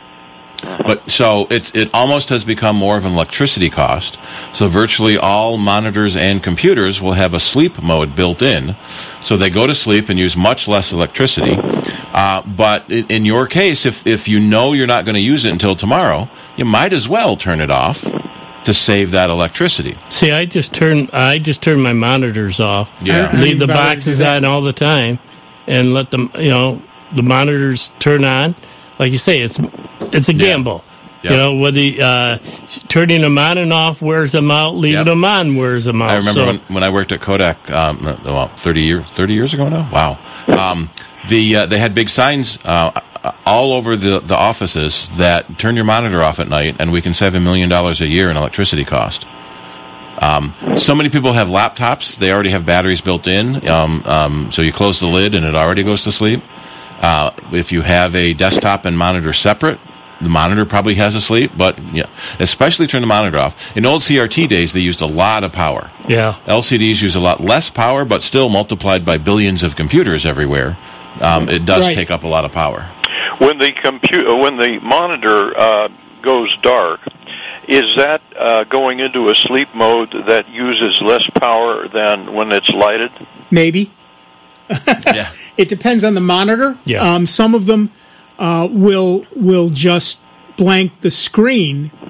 but so it's it almost has become more of an electricity cost. So virtually all monitors and computers will have a sleep mode built in, so they go to sleep and use much less electricity. Uh, but in, in your case, if if you know you're not going to use it until tomorrow, you might as well turn it off to save that electricity. See, I just turn I just turn my monitors off. Yeah. I don't Leave the even bother to boxes do that. on all the time, and let them, you know, the monitors turn on. Like you say, it's it's a gamble. Yeah. You know, whether uh, turning them on and off wears them out, leaving Yep. them on wears them out. I remember So- when, when I worked at Kodak, um, well, thirty years thirty years ago now. Wow, um, the uh, they had big signs uh, all over the the offices that turn your monitor off at night, and we can save a million dollars a year in electricity cost. Um, so many people have laptops; they already have batteries built in. Um, um, so you close the lid, and it already goes to sleep. Uh, if you have a desktop and monitor separate, the monitor probably has a sleep, but yeah, especially turn the monitor off. In old C R T days, they used a lot of power. Yeah. L C Ds use a lot less power, but still multiplied by billions of computers everywhere. Um, it does Right. take up a lot of power. When the computer, when the monitor uh, goes dark, is that uh, going into a sleep mode that uses less power than when it's lighted? Maybe. Yeah. It depends on the monitor. Yeah. Um, some of them uh, will will just blank the screen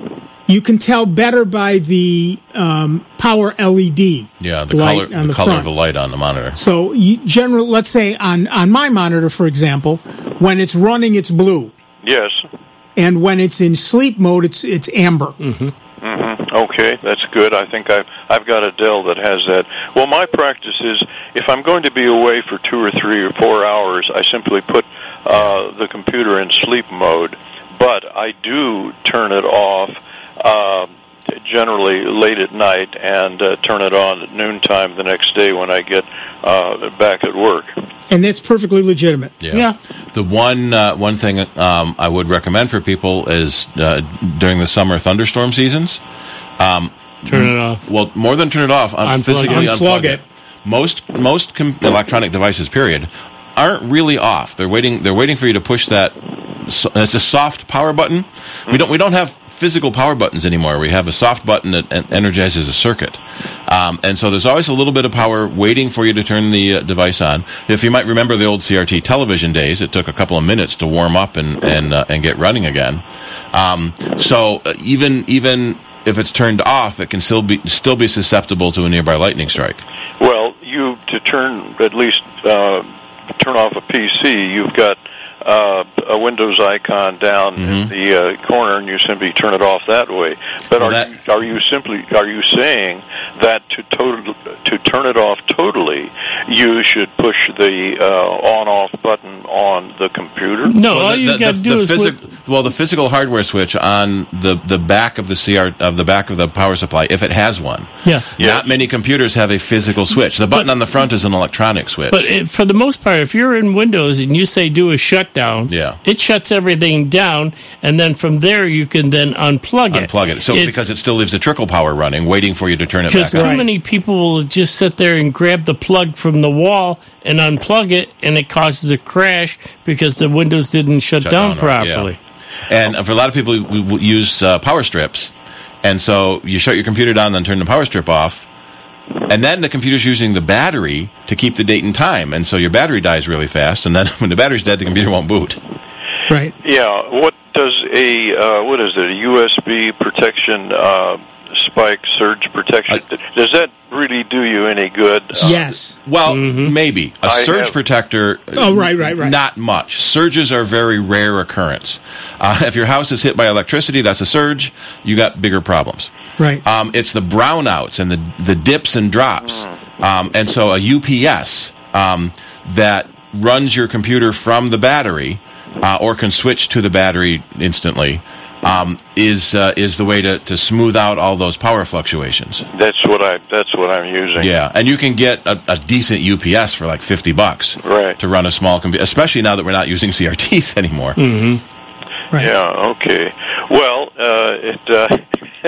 You can tell better by the um, power L E D. Yeah, the light color, on the, the color front. of the light on the monitor. So, you general, let's say on, on my monitor, for example, when it's running, it's blue. Yes. And when it's in sleep mode, it's it's amber. Mm-hmm. Mm-hmm. Okay, that's good. I think I've, I've got a Dell that has that. Well, my practice is if I'm going to be away for two or three or four hours, I simply put uh, the computer in sleep mode. But I do turn it off uh, generally late at night and uh, turn it on at noontime the next day when I get uh, back at work. And that's perfectly legitimate. Yeah. Yeah. The one uh, one thing um, I would recommend for people is uh, during the summer thunderstorm seasons. Um, Turn it off. Well, more than turn it off, un- Unplug physically it. unplug Unplug it. it. Most most com- electronic devices, period, aren't really off. They're waiting. They're waiting for you to push that. So, it's a soft power button. We don't. We don't have physical power buttons anymore. We have a soft button that en- energizes a circuit, um, and so there's always a little bit of power waiting for you to turn the uh, device on. If you might remember the old C R T television days, it took a couple of minutes to warm up and and uh, and get running again. Um, so uh, even even if it's turned off, it can still be still be susceptible to a nearby lightning strike. Well, you to turn at least uh, turn off a P C, you've got uh, a Windows icon down mm-hmm. in the uh, corner, and you simply turn it off that way. But well, are that, you, are you simply are you saying that to total to turn it off totally, you should push the uh, on-off button on the computer? No, well, all the, you the, got to the, do the is physic- flip- well, the physical hardware switch on the, the back of the C R of the back of the power supply, if it has one. Yeah. Not many computers have a physical switch. The button But- on the front is an electronic switch. But it, for the most part, if you're in Windows and you say do a shutdown, Yeah. it shuts everything down, and then from there you can then unplug it. Unplug it. So It's- because it still leaves the trickle power running, waiting for you to turn it Because back too on. many people will just sit there and grab the plug from the wall and unplug it, and it causes a crash because the Windows didn't shut, Shut down, down right, properly. yeah. And for a lot of people, we we use uh, power strips. And so you shut your computer down, then turn the power strip off. And then the computer's using the battery to keep the date and time. And so your battery dies really fast. And then when the battery's dead, the computer won't boot. Right. Yeah. What does a uh, what is it? A U S B protection uh, spike surge protection? Uh, does that really do you any good? Uh, Yes. Well, maybe. A I surge have- protector, Oh, right, right, right. not much. Surges are very rare occurrence. Uh, if your house is hit by electricity, that's a surge. You got bigger problems. Right. Um, it's the brownouts and the, the dips and drops. Um, and so a U P S um, that runs your computer from the battery uh, or can switch to the battery instantly um, is uh, is the way to, to smooth out all those power fluctuations. That's what I. That's what I'm using. Yeah, and you can get a, a decent U P S for like fifty bucks Right. to run a small computer, especially now that we're not using C R Ts anymore. Mm-hmm. Right. Yeah. Okay. Well, uh, it uh,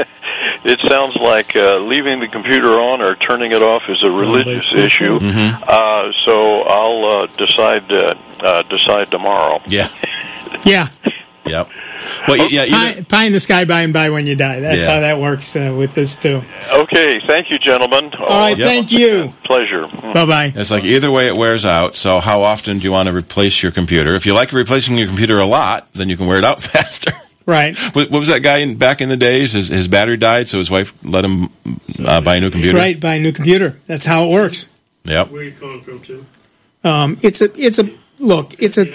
it sounds like uh, leaving the computer on or turning it off is a religious issue. Mm-hmm. Uh, so I'll uh, decide uh, uh, decide tomorrow. Yeah. Yeah. Yep. Well, yeah. Pie, Either, pie in the sky by and by when you die. That's Yeah. how that works uh, with this, too. Okay. Thank you, gentlemen. All right. Yep. Thank you. Pleasure. Bye-bye. it's like either way it wears out. So how often do you want to replace your computer? If you like replacing your computer a lot, then you can wear it out faster. Right. What, what was that guy in, back in the days? His, his battery died, so his wife let him uh, buy a new computer. Right. Buy a new computer. That's how it works. Yep. Where are you calling from, too? Um, it's a, it's a, look, it's a,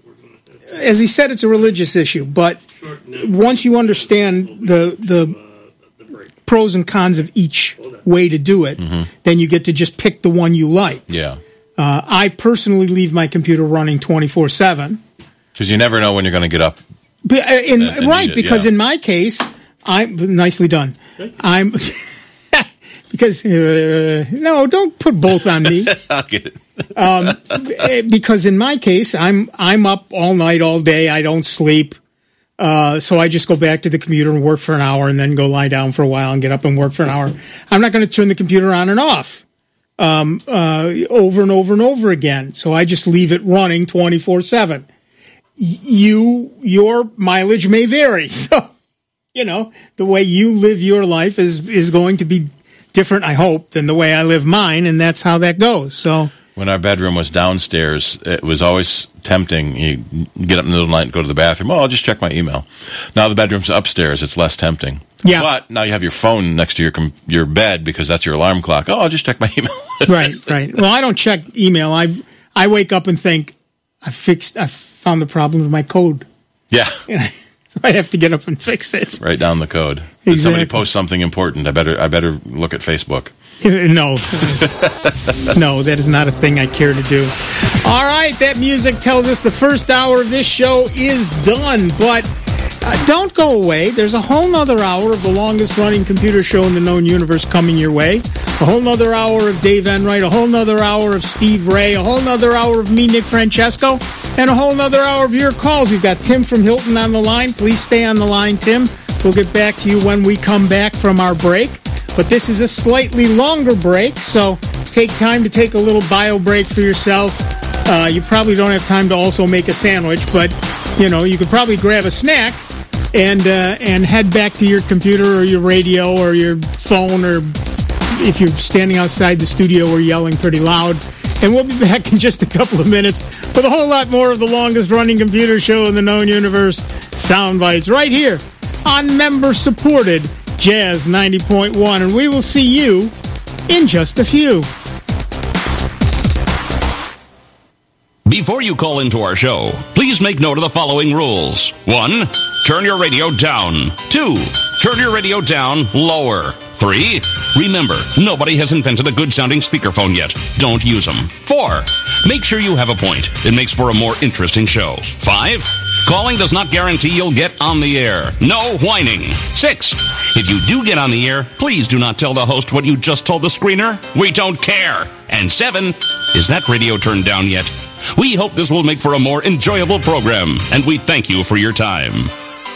as he said, it's a religious issue, but once you understand the, the pros and cons of each way to do it, Mm-hmm. then you get to just pick the one you like. Yeah. Uh, I personally leave my computer running twenty-four seven. Because you never know when you're going to get up. But, uh, in, And- and right, need it, because yeah. in my case, I'm nicely done. I'm because uh, no, don't put both on me. I'll get it. Um, eh, because in my case, I'm I'm up all night, all day. I don't sleep, uh, so I just go back to the computer and work for an hour, and then go lie down for a while and get up and work for an hour. I'm not going to turn the computer on and off um, uh, over and over and over again. So I just leave it running twenty-four seven. You, your mileage may vary. So, you know, the way you live your life is, is going to be different, I hope, than the way I live mine. And that's how that goes. So When our bedroom was downstairs, it was always tempting. You get up in the middle of the night and go to the bathroom. Oh, I'll just check my email. Now the bedroom's upstairs. It's less tempting. Yeah. But now you have your phone next to your com- your bed because that's your alarm clock. Oh, I'll just check my email. Right, right. Well, I don't check email. I I wake up and think, I fixed, I found the problem with my code. Yeah. And I, so I have to get up and fix it. Write down the code. Did Exactly. somebody post something important? I better I better look at Facebook. No. No, that is not a thing I care to do. All right, that music tells us the first hour of this show is done, but uh, don't go away. There's a whole nother hour of the longest-running computer show in the known universe coming your way. A whole nother hour of Dave Enright, a whole nother hour of Steve Ray, a whole nother hour of me, Nick Francesco, and a whole nother hour of your calls. We've got Tim from Hilton on the line. Please stay on the line, Tim. We'll get back to you when we come back from our break. But this is a slightly longer break, so take time to take a little bio break for yourself. Uh, you probably don't have time to also make a sandwich, but, you know, you could probably grab a snack and uh, and head back to your computer or your radio or your phone, or if you're standing outside the studio or yelling pretty loud. And we'll be back in just a couple of minutes with a whole lot more of the longest-running computer show in the known universe, Soundbites, right here on member-supported Jazz ninety point one, and we will see you in just a few. Before you call into our show, please make note of the following rules. One, turn your radio down. Two, turn your radio down lower. Three, remember, nobody has invented a good-sounding speakerphone yet. Don't use them. Four, make sure you have a point. It makes for a more interesting show. Five, calling does not guarantee you'll get on the air. No whining. Six, if you do get on the air, please do not tell the host what you just told the screener. We don't care. And seven, is that radio turned down yet? We hope this will make for a more enjoyable program, and we thank you for your time.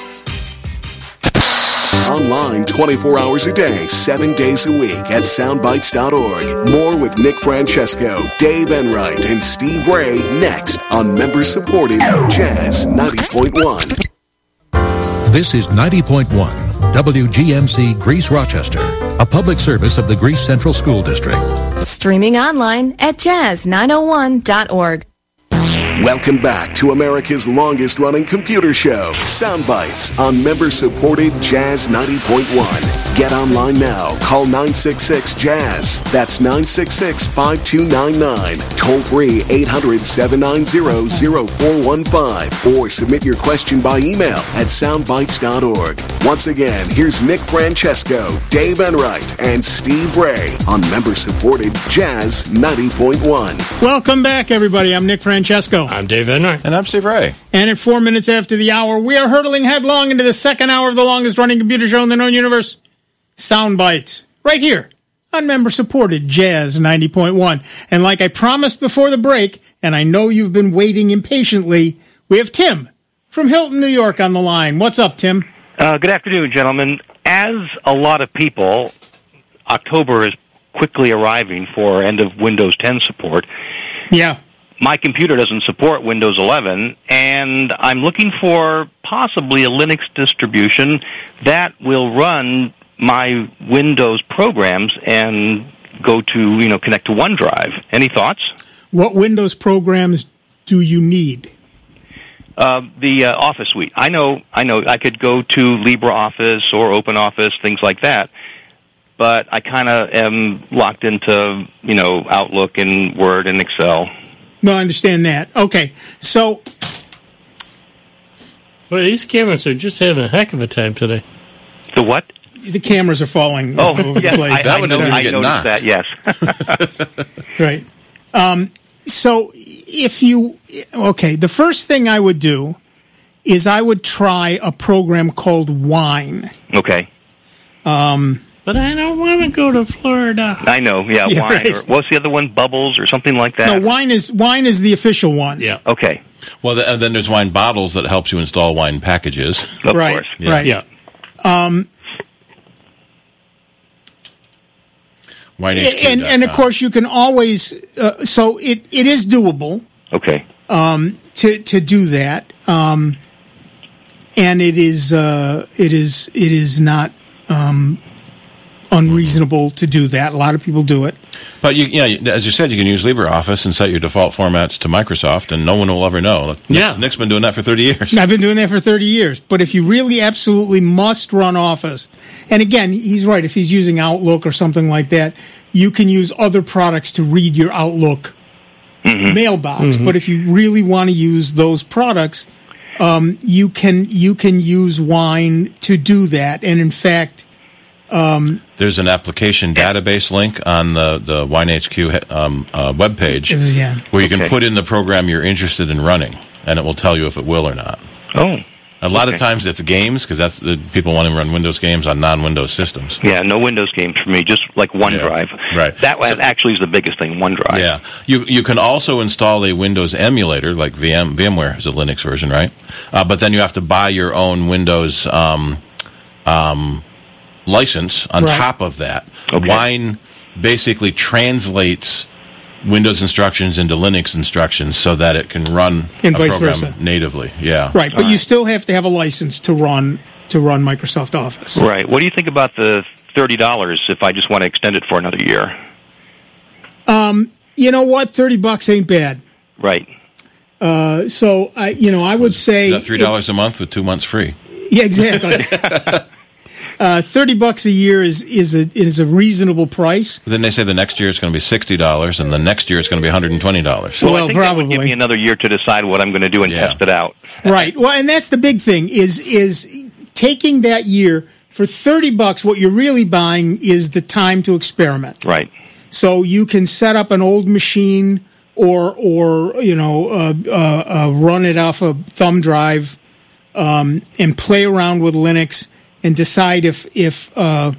Online twenty-four hours a day, seven days a week at soundbites dot org. More with Nick Francesco, Dave Enright, and Steve Ray next on member-supported Jazz ninety point one. This is ninety point one W G M C Greece Rochester, a public service of the Greece Central School District. Streaming online at jazz nine oh one dot org. Welcome back to America's longest-running computer show, Soundbites, on member-supported Jazz ninety point one. Get online now. Call nine six six jazz. That's nine six six, five two nine nine. Toll free eight hundred, seven nine zero, zero four one five. Or submit your question by email at soundbites dot org. Once again, here's Nick Francesco, Dave Enright, and Steve Ray on member-supported Jazz ninety point one. Welcome back, everybody. I'm Nick Francesco. I'm Dave Enright. And I'm Steve Ray. And at four minutes after the hour, we are hurtling headlong into the second hour of the longest-running computer show in the known universe, Soundbites, right here on member-supported Jazz ninety point one. And like I promised before the break, and I know you've been waiting impatiently, we have Tim from Hilton, New York on the line. What's up, Tim? Uh, good afternoon, gentlemen. As a lot of people, October is quickly arriving for end of Windows ten support. Yeah. My computer doesn't support Windows eleven, and I'm looking for possibly a Linux distribution that will run my Windows programs and go to, you know, connect to OneDrive. Any thoughts? What Windows programs do you need? Uh, the uh, Office suite. I know, I know. I could go to LibreOffice or OpenOffice, things like that. But I kind of am locked into, you know, Outlook and Word and Excel. No, I understand that. Okay, so... Well, these cameras are just having a heck of a time today. The what? The cameras are falling oh, over yes, the place. I, That I, would know, really I get noticed knocked. that, yes. Right. Um, so if you... Okay, the first thing I would do is I would try a program called Wine. Okay. Um... But I don't want to go to Florida. I know, yeah, Yeah, Wine. right. Or, what's the other one? Bubbles or something like that? No, Wine is Wine is the official one. Yeah. Okay. Well, the, and then there's Wine Bottles that helps you install Wine packages. Of right, course. Yeah. right. Yeah. Um, Wine and and of course you can always uh, so it, it is doable Okay. um, to to do that, um, and it is uh, it is it is not um, unreasonable to do that. A lot of people do it. But you, yeah, as you said, you can use LibreOffice and set your default formats to Microsoft, and no one will ever know. Nick, Yeah. Nick's been doing that for thirty years. I've been doing that for thirty years. But if you really absolutely must run Office, and again, he's right, if he's using Outlook or something like that, you can use other products to read your Outlook mm-hmm. mailbox. Mm-hmm. But if you really want to use those products, um, you can you can use Wine to do that. And in fact, um, there's an application database link on the the Wine H Q um, uh, webpage yeah. where you can okay. put in the program you're interested in running, and it will tell you if it will or not. Oh. A lot okay. of times it's games, because that's the, people want to run Windows games on non-Windows systems. Yeah, no Windows games for me, just like OneDrive. Yeah, right. That so, actually is the biggest thing, OneDrive. Yeah. You you can also install a Windows emulator, like V M, VMware has a Linux version, right? Uh, but then you have to buy your own Windows um, um, license on right. top of that. Okay. Wine basically translates Windows instructions into Linux instructions so that it can run and a vice program versa. natively. Yeah. Right, but All you right. still have to have a license to run to run Microsoft Office. Right. What do you think about the thirty dollars if I just want to extend it for another year? Um, you know what? Thirty bucks ain't bad. Right. Uh, so I, you know, I would say Is that three dollars a month with two months free? Yeah, exactly. uh, Thirty bucks a year is is a is a reasonable price. But then they say the next year it's going to be sixty dollars, and the next year it's going to be one hundred and twenty dollars. Well, Well, I think probably. that would give me another year to decide what I'm going to do and Yeah. test it out. Right. Well, and that's the big thing is is taking that year for thirty bucks. What you're really buying is the time to experiment. Right. So you can set up an old machine or or you know uh, uh, uh, run it off a thumb drive um, and play around with Linux and decide if if uh,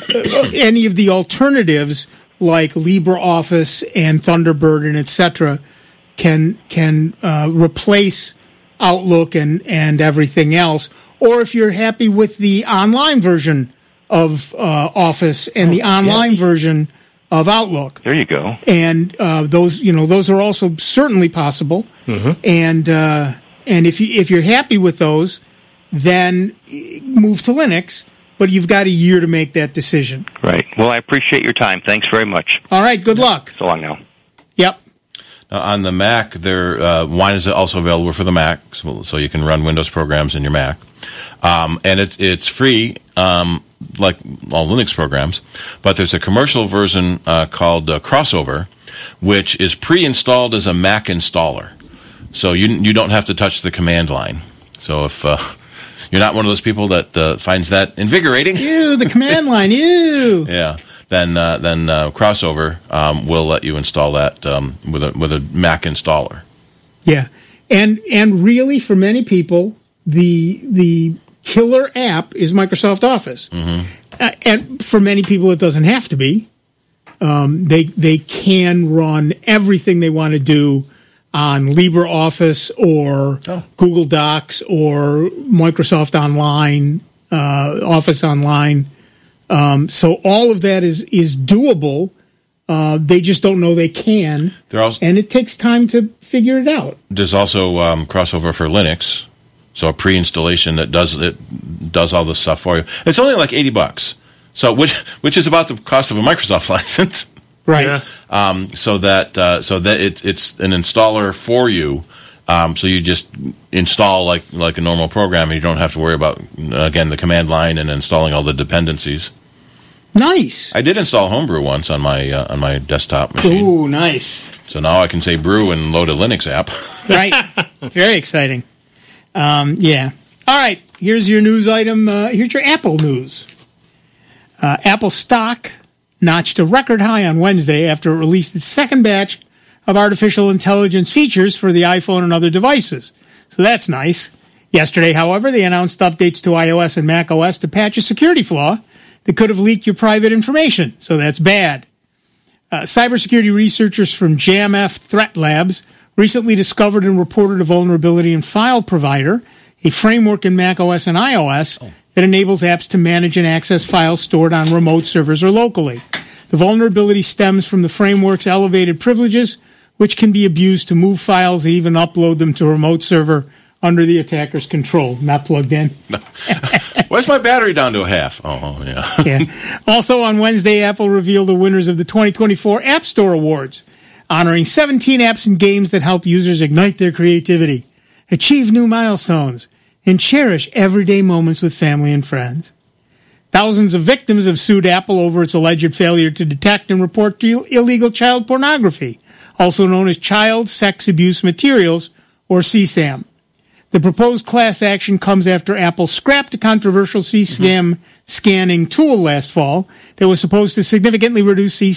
any of the alternatives like LibreOffice and Thunderbird and et cetera can can uh, replace Outlook and and everything else, or if you're happy with the online version of uh, Office and the online yeah. version of Outlook. There you go. And uh, those, you know, those are also certainly possible. Mm-hmm. And uh, and if you if you're happy with those, then move to Linux. But you've got a year to make that decision. Right. Well, I appreciate your time. Thanks very much. All right. Good luck. So long now. Yep. Uh, on the Mac, there uh, Wine is also available for the Mac, so, so you can run Windows programs in your Mac, um, and it's it's free, um, like all Linux programs. But there's a commercial version uh, called uh, Crossover, which is pre-installed as a Mac installer, so you you don't have to touch the command line. So if uh, you're not one of those people that uh, finds that invigorating, Ew, the command line. Ew. yeah. Then, uh, then uh, Crossover um, will let you install that um, with a with a Mac installer. Yeah, and and really, for many people, the the killer app is Microsoft Office, Mm-hmm. uh, and for many people, it doesn't have to be. Um, they they can run everything they want to do on LibreOffice or Oh. Google Docs or Microsoft Online, uh, Office Online. Um, so all of that is is doable. Uh, they just don't know they can, They're also, and it takes time to figure it out. there's also um, Crossover for Linux, so a pre-installation that does it does all this stuff for you. It's only like eighty bucks, so which which is about the cost of a Microsoft license. Right. Yeah. Um, so that uh, so that it, it's an installer for you. Um, so you just install like like a normal program, and you don't have to worry about again the command line and installing all the dependencies. Nice. I did install Homebrew once on my uh, on my desktop machine, Ooh, nice. so now I can say brew and load a Linux app. Right. Very exciting. Um, yeah. All right. Here's your news item. Uh, here's your Apple news. Uh, Apple stock notched a record high on Wednesday after it released its second batch of artificial intelligence features for the iPhone and other devices. So that's nice. Yesterday, however, they announced updates to iOS and macOS to patch a security flaw that could have leaked your private information. So that's bad. Uh, cybersecurity researchers from JamF Threat Labs recently discovered and reported a vulnerability in File Provider, a framework in macOS and iOS oh. that enables apps to manage and access files stored on remote servers or locally. The vulnerability stems from the framework's elevated privileges, which can be abused to move files and even upload them to a remote server under the attacker's control. Not plugged in. No. Where's my battery down to a half? Oh, yeah. yeah. Also on Wednesday, Apple revealed the winners of the twenty twenty-four App Store Awards, honoring seventeen apps and games that help users ignite their creativity, achieve new milestones, and cherish everyday moments with family and friends. Thousands of victims have sued Apple over its alleged failure to detect and report illegal child pornography, also known as child sex abuse materials, or C SAM. The proposed class action comes after Apple scrapped a controversial C SAM mm-hmm. scanning tool last fall that was supposed to significantly reduce C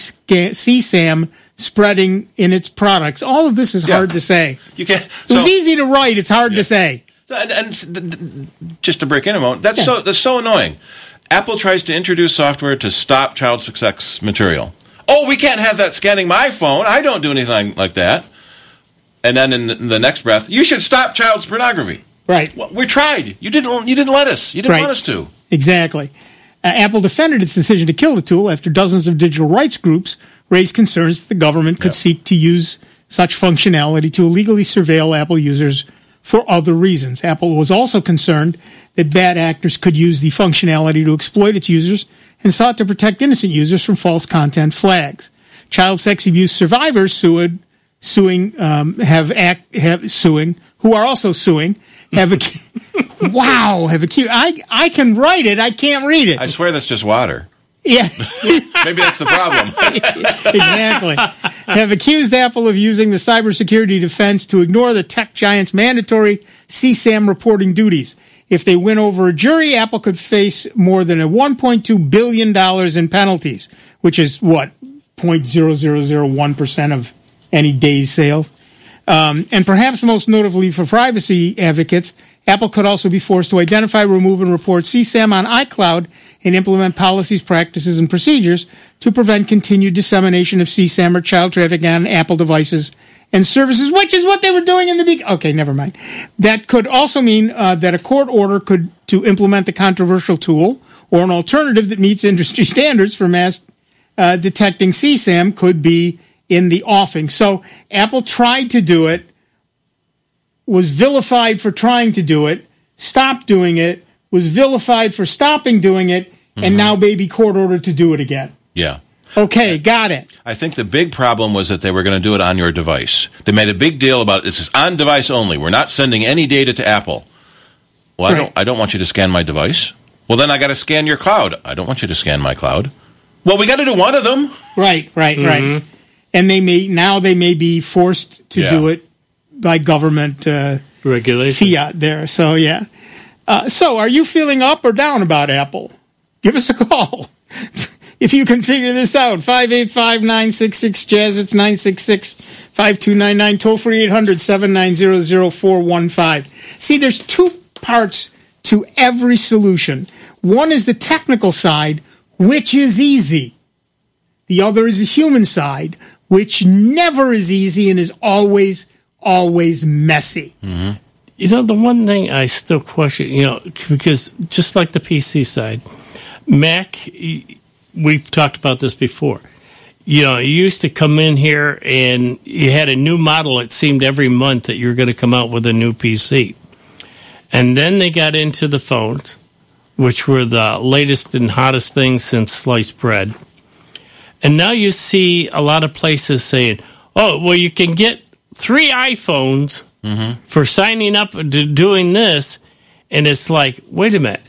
SAM spreading in its products. All of this is yeah. hard to say. You can. So, it was easy to write. It's hard yeah. to say. And, and just to break in a moment, that's yeah. so that's so annoying. Apple tries to introduce software to stop child sex material. Oh, we can't have that scanning my phone. I don't do anything like that. And then in the next breath, you should stop child pornography. Right. Well, we tried. You didn't. You didn't let us. You didn't right. want us to. Exactly. Uh, Apple defended its decision to kill the tool after dozens of digital rights groups raised concerns that the government could yeah. seek to use such functionality to illegally surveil Apple users for other reasons. Apple was also concerned that bad actors could use the functionality to exploit its users and sought to protect innocent users from false content flags. Child sex abuse survivors sued, suing um, have act have suing who are also suing have ac- wow have accused. I I can write it. I can't read it. I swear that's just water. Yeah. Maybe that's the problem. Exactly. Have accused Apple of using the cybersecurity defense to ignore the tech giant's mandatory C SAM reporting duties. If they win over a jury, Apple could face more than a one point two billion dollars in penalties, which is, what, zero point zero zero zero one percent of any day's sales. Um, and perhaps most notably for privacy advocates, Apple could also be forced to identify, remove, and report C SAM on iCloud and implement policies, practices, and procedures to prevent continued dissemination of C SAM or child trafficking on Apple devices and services, which is what they were doing in the beginning. Okay, never mind. That could also mean uh, that a court order could to implement the controversial tool or an alternative that meets industry standards for mass uh, detecting C SAM could be in the offing. So Apple tried to do it, was vilified for trying to do it, stopped doing it, was vilified for stopping doing it, mm-hmm. and now baby court ordered to do it again. Yeah. Okay, got it. I think the big problem was that they were going to do it on your device. They made a big deal about this is on device only. We're not sending any data to Apple. Well, I right. don't I don't want you to scan my device. Well, then I got to scan your cloud. I don't want you to scan my cloud. Well, we got to do one of them. Right, right, mm-hmm. right. And they may now they may be forced to yeah. do it by government uh, regulation fiat there. So yeah. Uh, so, are you feeling up or down about Apple? Give us a call. If you can figure this out, five eight five, nine six six, jazz, it's nine six six, five two nine nine, toll free eight hundred, seven nine zero, zero four one five. See, there's two parts to every solution. One is the technical side, which is easy. The other is the human side, which never is easy and is always, always messy. Mm-hmm. You know, the one thing I still question, you know, because just like the P C side, Mac, we've talked about this before. You know, you used to come in here and you had a new model, it seemed every month that you were going to come out with a new P C. And then they got into the phones, which were the latest and hottest things since sliced bread. And now you see a lot of places saying, oh, well, you can get three iPhones mm-hmm. for signing up to doing this. And it's like, wait a minute.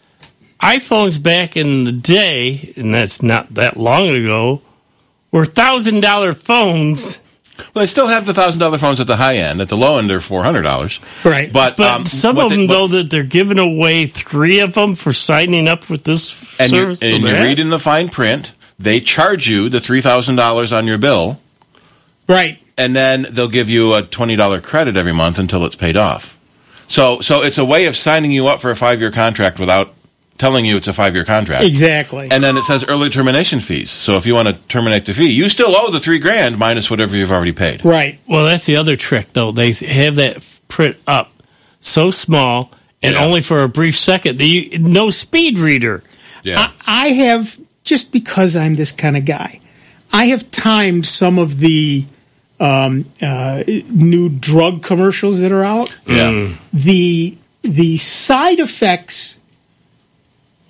iPhones back in the day, and that's not that long ago, were one thousand dollars phones. Well, they still have the one thousand dollars phones at the high end. At the low end, they're four hundred dollars. Right. But, but um, some of them, they, though, that they're giving away three of them for signing up with this and service. You, and you read in the fine print, they charge you the three thousand dollars on your bill. Right. And then they'll give you a twenty dollars credit every month until it's paid off. So, so it's a way of signing you up for a five-year contract without telling you it's a five-year contract. Exactly. And then it says early termination fees. So if you want to terminate the fee, you still owe the three grand minus whatever you've already paid. Right. Well, that's the other trick, though. They have that print up so small and yeah. only for a brief second. The, no speed reader. Yeah. I, I have, just because I'm this kind of guy, I have timed some of the um, uh, new drug commercials that are out. Yeah. The the side effects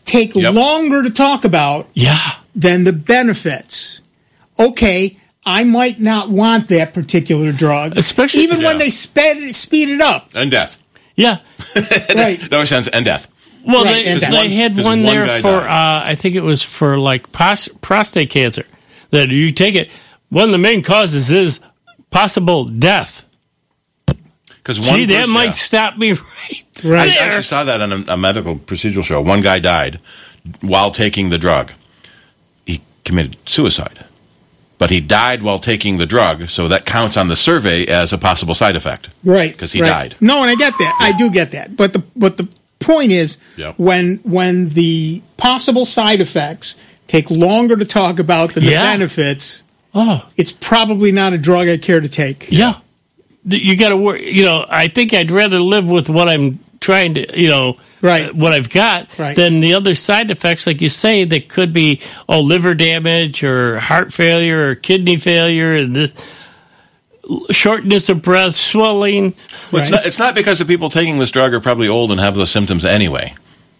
take Yep. longer to talk about Yeah. than the benefits. Okay, I might not want that particular drug, Especially- even when Yeah. they sped it, speed it up. And death. Yeah. Right. That always sounds, and death. Well, Right, they, and they that- had Just one one there guy for, died. uh, I think it was for like pos- prostate cancer. That you take it, one of the main causes is possible death. Because See, that might stop me right, Right. I there. actually saw that on a, a medical procedural show. One guy died while taking the drug. He committed suicide. But he died while taking the drug, so that counts on the survey as a possible side effect. Right. 'Cause he right. died. No, and I get that. I do get that. But the but the point is Yep. when when the possible side effects take longer to talk about than Yeah. the benefits, Oh, it's probably not a drug I care to take. yeah. Th- You got to work. You know, I think I'd rather live with what I'm trying to, you know, Right. uh, what I've got, Right. than the other side effects, like you say, that could be oh liver damage or heart failure or kidney failure and this shortness of breath, swelling. Well, it's, Right. not, it's not because the people taking this drug are probably old and have those symptoms anyway.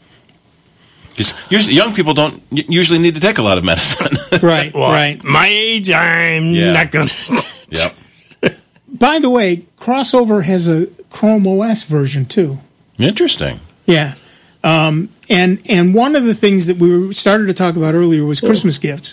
Because usually, young people don't u- usually need to take a lot of medicine. Right. Well, right. My age, I'm Yeah. not going to. Yep. By the way, Crossover has a Chrome O S version too. Interesting. Yeah. Um, and and one of the things that we were, started to talk about earlier was Christmas gifts.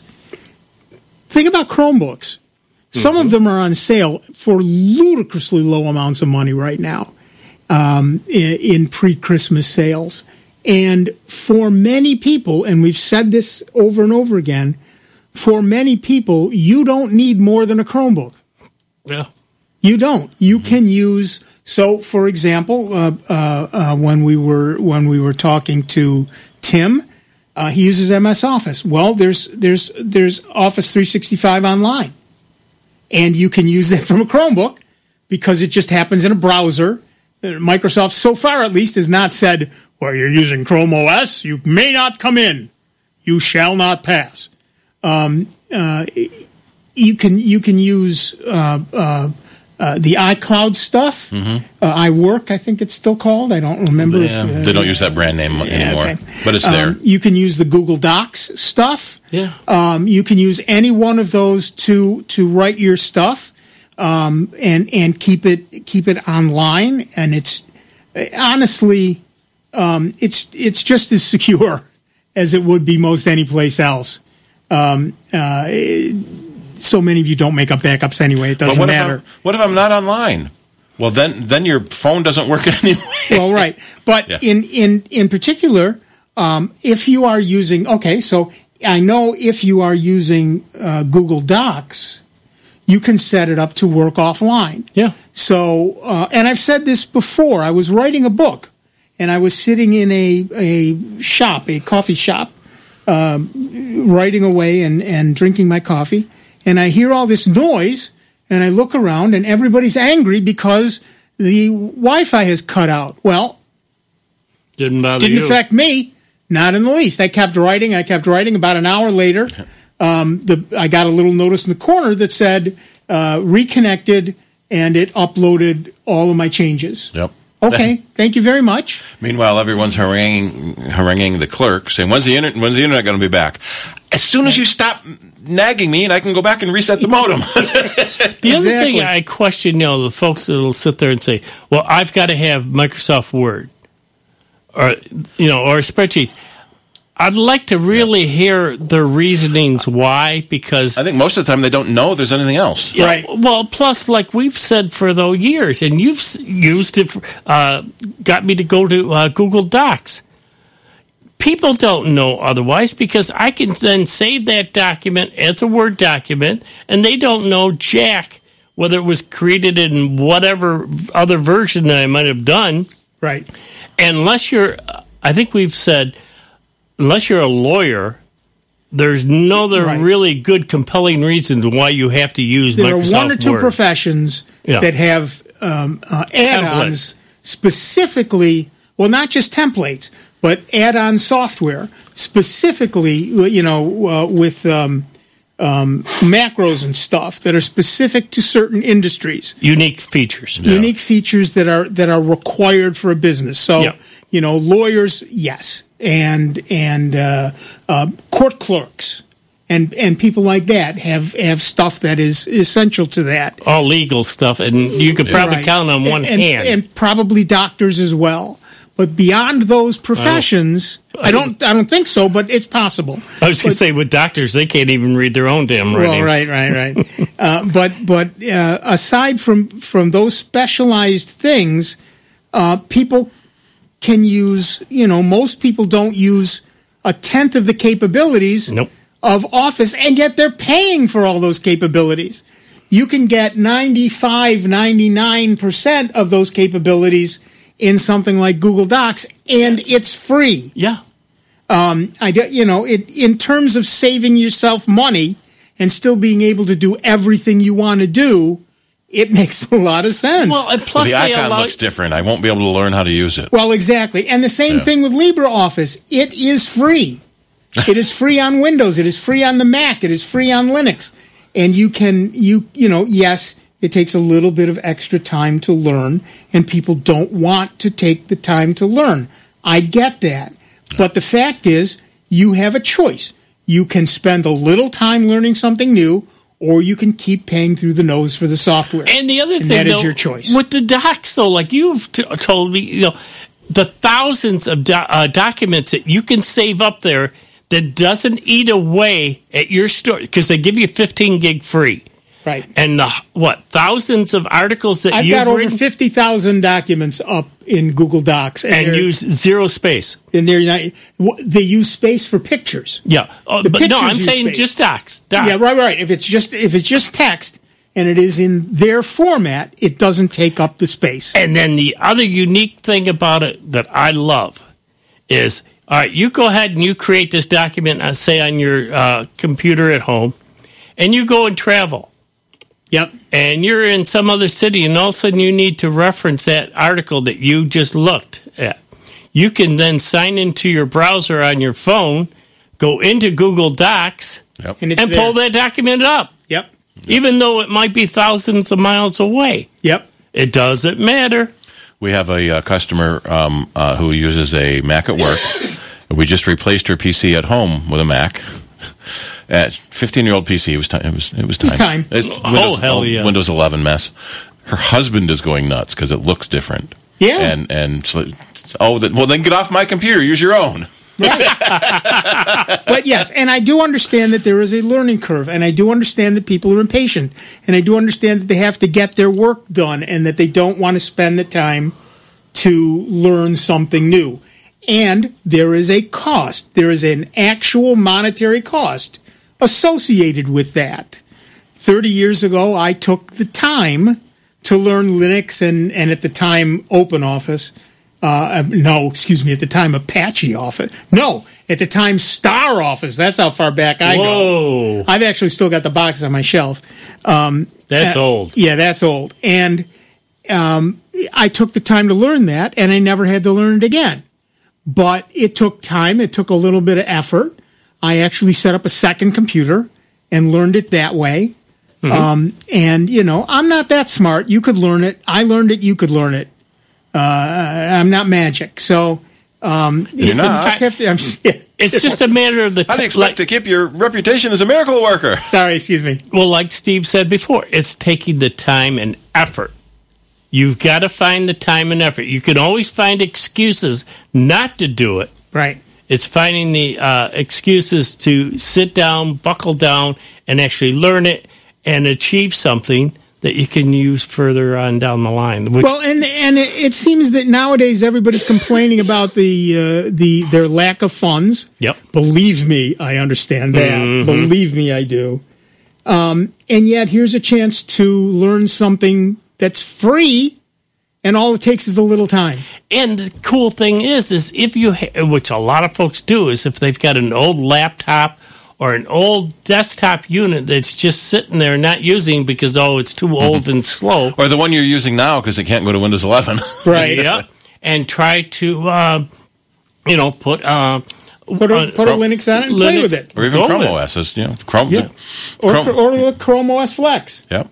Think about Chromebooks. Some of them are on sale for ludicrously low amounts of money right now um, in, in pre-Christmas sales. And for many people, and we've said this over and over again, for many people, you don't need more than a Chromebook. Yeah. You don't. You can use. So, for example, uh, uh, uh, when we were when we were talking to Tim, uh, he uses M S Office. Well, there's there's there's Office three sixty-five online, and you can use that from a Chromebook because it just happens in a browser. Uh, Microsoft, so far at least, has not said, "Well, you're using Chrome O S. You may not come in. You shall not pass." Um, uh, you can you can use. Uh, uh, Uh, the iCloud stuff, Mm-hmm. uh, iWork, I think it's still called. I don't remember. Yeah, if, uh, they don't use that brand name anymore, okay. but it's there. Um, you can use the Google Docs stuff. Yeah. Um, you can use any one of those to to write your stuff, um, and and keep it keep it online. And it's honestly, um, it's it's just as secure as it would be most any place else. Um, uh, so many of you don't make up backups anyway. It But doesn't what matter. If I'm, what if I'm not online? Well, then then your phone doesn't work anyway. Well, right. But Yeah. in, in, in particular, um, if you are using, okay, so I know if you are using uh, Google Docs, you can set it up to work offline. Yeah. So, uh, and I've said this before, I was writing a book and I was sitting in a, a shop, a coffee shop, um, writing away and, and drinking my coffee. And I hear all this noise and I look around and everybody's angry because the Wi-Fi has cut out. Well, Didn't bother didn't you. affect me, not in the least. I kept writing. I kept writing. About an hour later, um, the I got a little notice in the corner that said uh, reconnected, and it uploaded all of my changes. Yep. Okay, thank you very much. Meanwhile, everyone's haranguing, haranguing the clerk, saying, "When's the internet? When's the internet going to be back?" As soon as you stop nagging me, and I can go back and reset the modem. The other Exactly. thing I question, you know, the folks that will sit there and say, "Well, I've got to have Microsoft Word, or you know, or a spreadsheet." I'd like to really hear their reasonings why, because I think most of the time they don't know there's anything else. yeah, Right. well, plus, like we've said for those years, and you've s- used it, for, uh, got me to go to uh, Google Docs. People don't know otherwise because I can then save that document as a Word document, and they don't know jack whether it was created in whatever other version that I might have done. Right. Unless you're, I think we've said, unless you're a lawyer, there's no other Right. really good, compelling reason why you have to use There Microsoft are one or two Word. professions Yeah. that have um, uh, add-ons specifically, well, not just templates, but add-on software specifically, you know, uh, with um, um, macros and stuff that are specific to certain industries. Unique features. Unique features that are that are required for a business. So, Yeah. you know, lawyers, yes, and and uh, uh, court clerks and and people like that have, have stuff that is essential to that. All legal stuff, and you could probably Right. count on one and, hand. and probably doctors as well. But beyond those professions, Well, I don't I don't think so, but it's possible. I was going to say, with doctors, they can't even read their own damn writing. Well, right, right, right. uh, but but uh, aside from from those specialized things, uh, people can use. You know, most people don't use a tenth of the capabilities Nope. of Office, and yet they're paying for all those capabilities. You can get ninety-five, ninety-nine percent of those capabilities in something like Google Docs, and it's free. Yeah. Um, I do, you know, it in terms of saving yourself money and still being able to do everything you want to do, it makes a lot of sense. Well, and Well, plus the they icon allow. looks different. I won't be able to learn how to use it. Well, exactly. And the same Yeah. thing with LibreOffice. It is free. It is free on Windows. It is free on the Mac. It is free on Linux. And you can, you, you know, yes, it takes a little bit of extra time to learn, and people don't want to take the time to learn. I get that. But the fact is, you have a choice. You can spend a little time learning something new, or you can keep paying through the nose for the software. And the other And thing, that is though, your choice. with the docs, though, like you've t- told me, you know, the thousands of do- uh, documents that you can save up there that doesn't eat away at your store, because they give you fifteen gig free. Right. And the, what, thousands of articles that I've you've got over written fifty thousand documents up in Google Docs. and they're- use zero space. And they're not, w- they use space for pictures. Yeah. Oh, The but no, pictures I'm use saying space. just docs. docs. Yeah, right, right. If it's just if it's just text and it is in their format, it doesn't take up the space. And then the other unique thing about it that I love is, all right, you go ahead and you create this document, uh, say on your uh, computer at home, and you go and travel. Yep. And you're in some other city, and all of a sudden you need to reference that article that you just looked at. You can then sign into your browser on your phone, go into Google Docs, Yep. And it's and there. pull that document up, Yep. even though it might be thousands of miles away. Yep. It doesn't matter. We have a uh, customer um, uh, who uses a Mac at work. We just replaced her P C at home with a Mac. At fifteen-year-old P C, it was time. It was it was time. was time. It's Oh, Windows, hell yeah. Windows eleven mess. Her husband is going nuts because it looks different. Yeah. And and so, oh, that, well, then get off my computer. Use your own. But yes, and I do understand that there is a learning curve, and I do understand that people are impatient, and I do understand that they have to get their work done, and that they don't want to spend the time to learn something new. And there is a cost. There is an actual monetary cost associated with that. thirty years ago, I took the time to learn Linux and, and at the time, OpenOffice. Uh, no, excuse me, at the time, Apache Office. No, at the time, Star Office. That's how far back I go. Whoa. I've actually still got the box on my shelf. Um, That's uh, old. Yeah, that's old. And um, I took the time to learn that, and I never had to learn it again. But it took time. It took a little bit of effort. I actually set up a second computer and learned it that way. Mm-hmm. Um, and, you know, I'm not that smart. You could learn it. I learned it. You could learn it. Uh, I'm not magic. So um, You're not. just have to. I'm, It's just a matter of the How do t- you expect like, to keep your reputation as a miracle worker? sorry, excuse me. well, like Steve said before, it's taking the time and effort. You've got to find the time and effort. You can always find excuses not to do it. Right. It's finding the uh, excuses to sit down, buckle down, and actually learn it and achieve something that you can use further on down the line. Which, Well, and and it, it seems that nowadays everybody's complaining about the uh, the their lack of funds. Yep. Believe me, I understand that. Mhm. Believe me, I do. Um, and yet, here's a chance to learn something that's free, and all it takes is a little time. and the cool thing is, is if you, ha- which a lot of folks do, is if they've got an old laptop or an old desktop unit that's just sitting there not using because, oh, it's too old and slow. Or the one you're using now because it can't go to Windows eleven. Right. Yeah. And try to, uh, you know, put uh, Put a, uh, put a Linux on it and play Linux- with it. Or even Go Chrome with it. O S. Is, you know, Chrome. Yeah. Or, Chrome. or the Chrome O S Flex. Yep.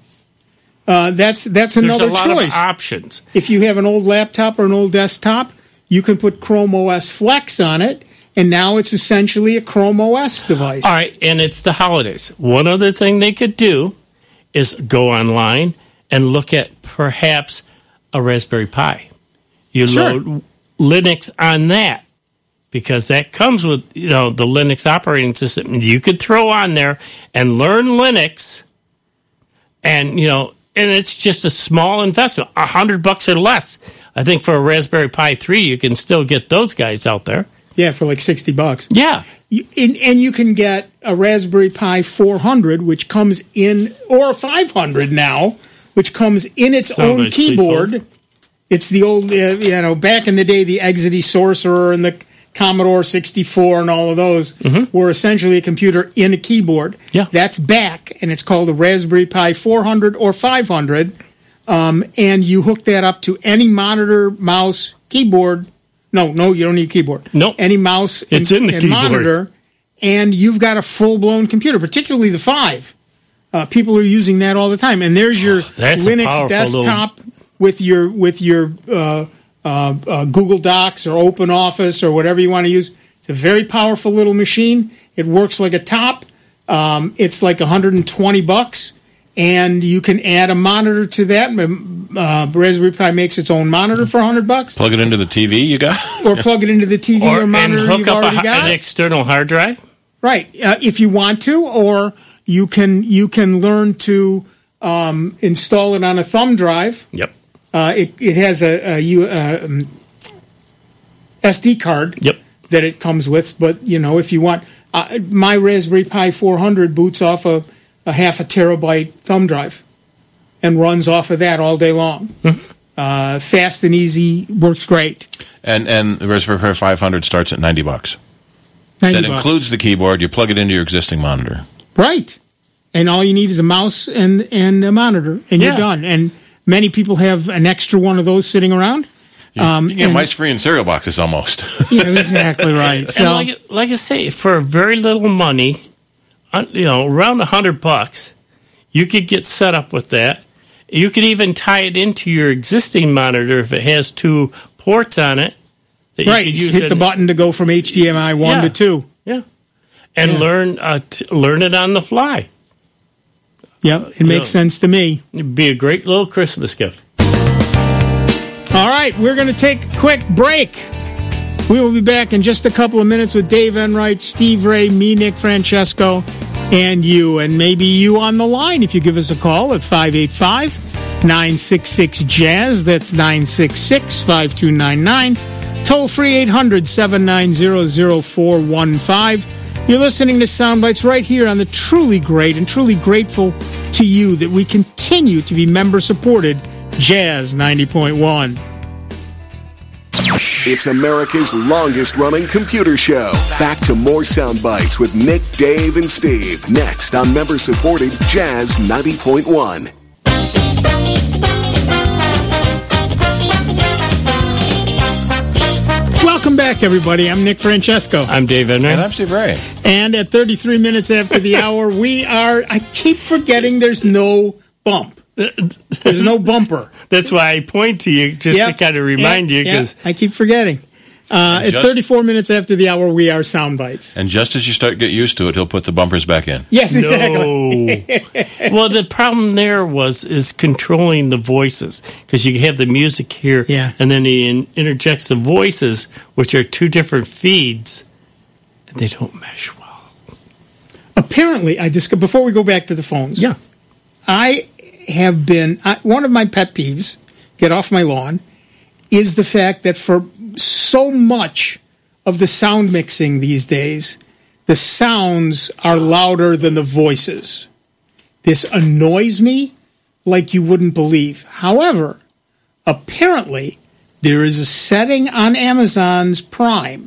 Uh, that's that's There's another a lot choice. of options. If you have an old laptop or an old desktop, you can put Chrome O S Flex on it, and now it's essentially a Chrome O S device. All right, and it's the holidays. One other thing they could do is go online and look at perhaps a Raspberry Pi. You Sure. load Linux on that because that comes with, you know, the Linux operating system. You could throw on there and learn Linux, and you know, and it's just a small investment, a hundred bucks or less. I think for a Raspberry Pi three, you can still get those guys out there. Yeah, for like sixty bucks. Yeah. You, and, and you can get a Raspberry Pi four hundred, which comes in, or a five hundred now, which comes in its Sound own nice, please keyboard. hold. It's the old, uh, you know, back in the day, the Exidy Sorcerer and the Commodore sixty-four and all of those Mm-hmm. were essentially a computer in a keyboard. Yeah. That's back, and it's called a Raspberry Pi four hundred or five hundred. Um, and you hook that up to any monitor, mouse, keyboard. No, no, you don't need a keyboard. Nope. Any mouse and, It's in the and keyboard. monitor, and you've got a full-blown computer, particularly the five. Uh, people are using that all the time. And there's your Oh, that's a Linux powerful desktop with your with your uh, uh, uh, Google Docs or Open Office or whatever you want to use. It's a very powerful little machine. It works like a top. Um, it's like one hundred twenty bucks, and you can add a monitor to that. Uh, Raspberry Pi makes its own monitor for one hundred bucks, Plug it into the T V you got? or plug it into the T V or, Or and monitor hook you've up a, already got. an external hard drive. Right, uh, if you want to, or you can you can learn to um, install it on a thumb drive. Yep. Uh, it it has a, a U, uh, um, S D card. Yep. That it comes with, but you know, if you want, uh, my Raspberry Pi four hundred boots off a, a half a terabyte thumb drive, and runs off of that all day long. Mm-hmm. Uh, fast and easy, works great. And and the Raspberry Pi five hundred starts at ninety bucks. ninety That bucks. includes the keyboard. You plug it into your existing monitor. Right. And all you need is a mouse and, and a monitor, and Yeah. you're done. And many people have an extra one of those sitting around. You, Um, you get and- mice free and cereal boxes almost. Yeah, exactly right. And So, like, like I say, for very little money, uh, you know, around a hundred bucks, you could get set up with that. You could even tie it into your existing monitor if it has two ports on it. That right, you could use hit it- the button to go from H D M I one Yeah. to two. Yeah, and Yeah. learn uh, t- learn it on the fly. Yep, it makes Yeah. sense to me. It'd be a great little Christmas gift. All right, we're going to take a quick break. We will be back in just a couple of minutes with Dave Enright, Steve Ray, me, Nick Francesco, and you. And maybe you on the line if you give us a call at five eight five, nine six six, jazz. That's nine six six, five two nine nine. Toll free eight hundred, seven nine zero, zero four one five. You're listening to Soundbites right here on the truly great and truly grateful to you that we continue to be member-supported Jazz ninety point one. It's America's longest-running computer show. Back to more sound bites with Nick, Dave, and Steve. Next on member-supported Jazz ninety point one. Welcome back, everybody. I'm Nick Francesco. I'm Dave Enright. And I'm Steve Ray. And at thirty-three minutes after the hour, we are... I keep forgetting there's no bump. There's no bumper. That's why I point to you just Yep. to kind of remind Yep. you because Yep. I keep forgetting. Uh, at just- thirty-four minutes after the hour, we are sound bites. And just as you start to get used to it, he'll put the bumpers back in. Yes, exactly. No. Well, the problem there was is controlling the voices because you have the music here, Yeah. and then he in, interjects the voices, which are two different feeds, and they don't mesh well. Apparently, I just before we go back to the phones, Yeah. I have been I, one of my pet peeves. Get off my lawn. Is the fact that for so much of the sound mixing these days, the sounds are louder than the voices. This annoys me like you wouldn't believe. However, apparently, there is a setting on Amazon's Prime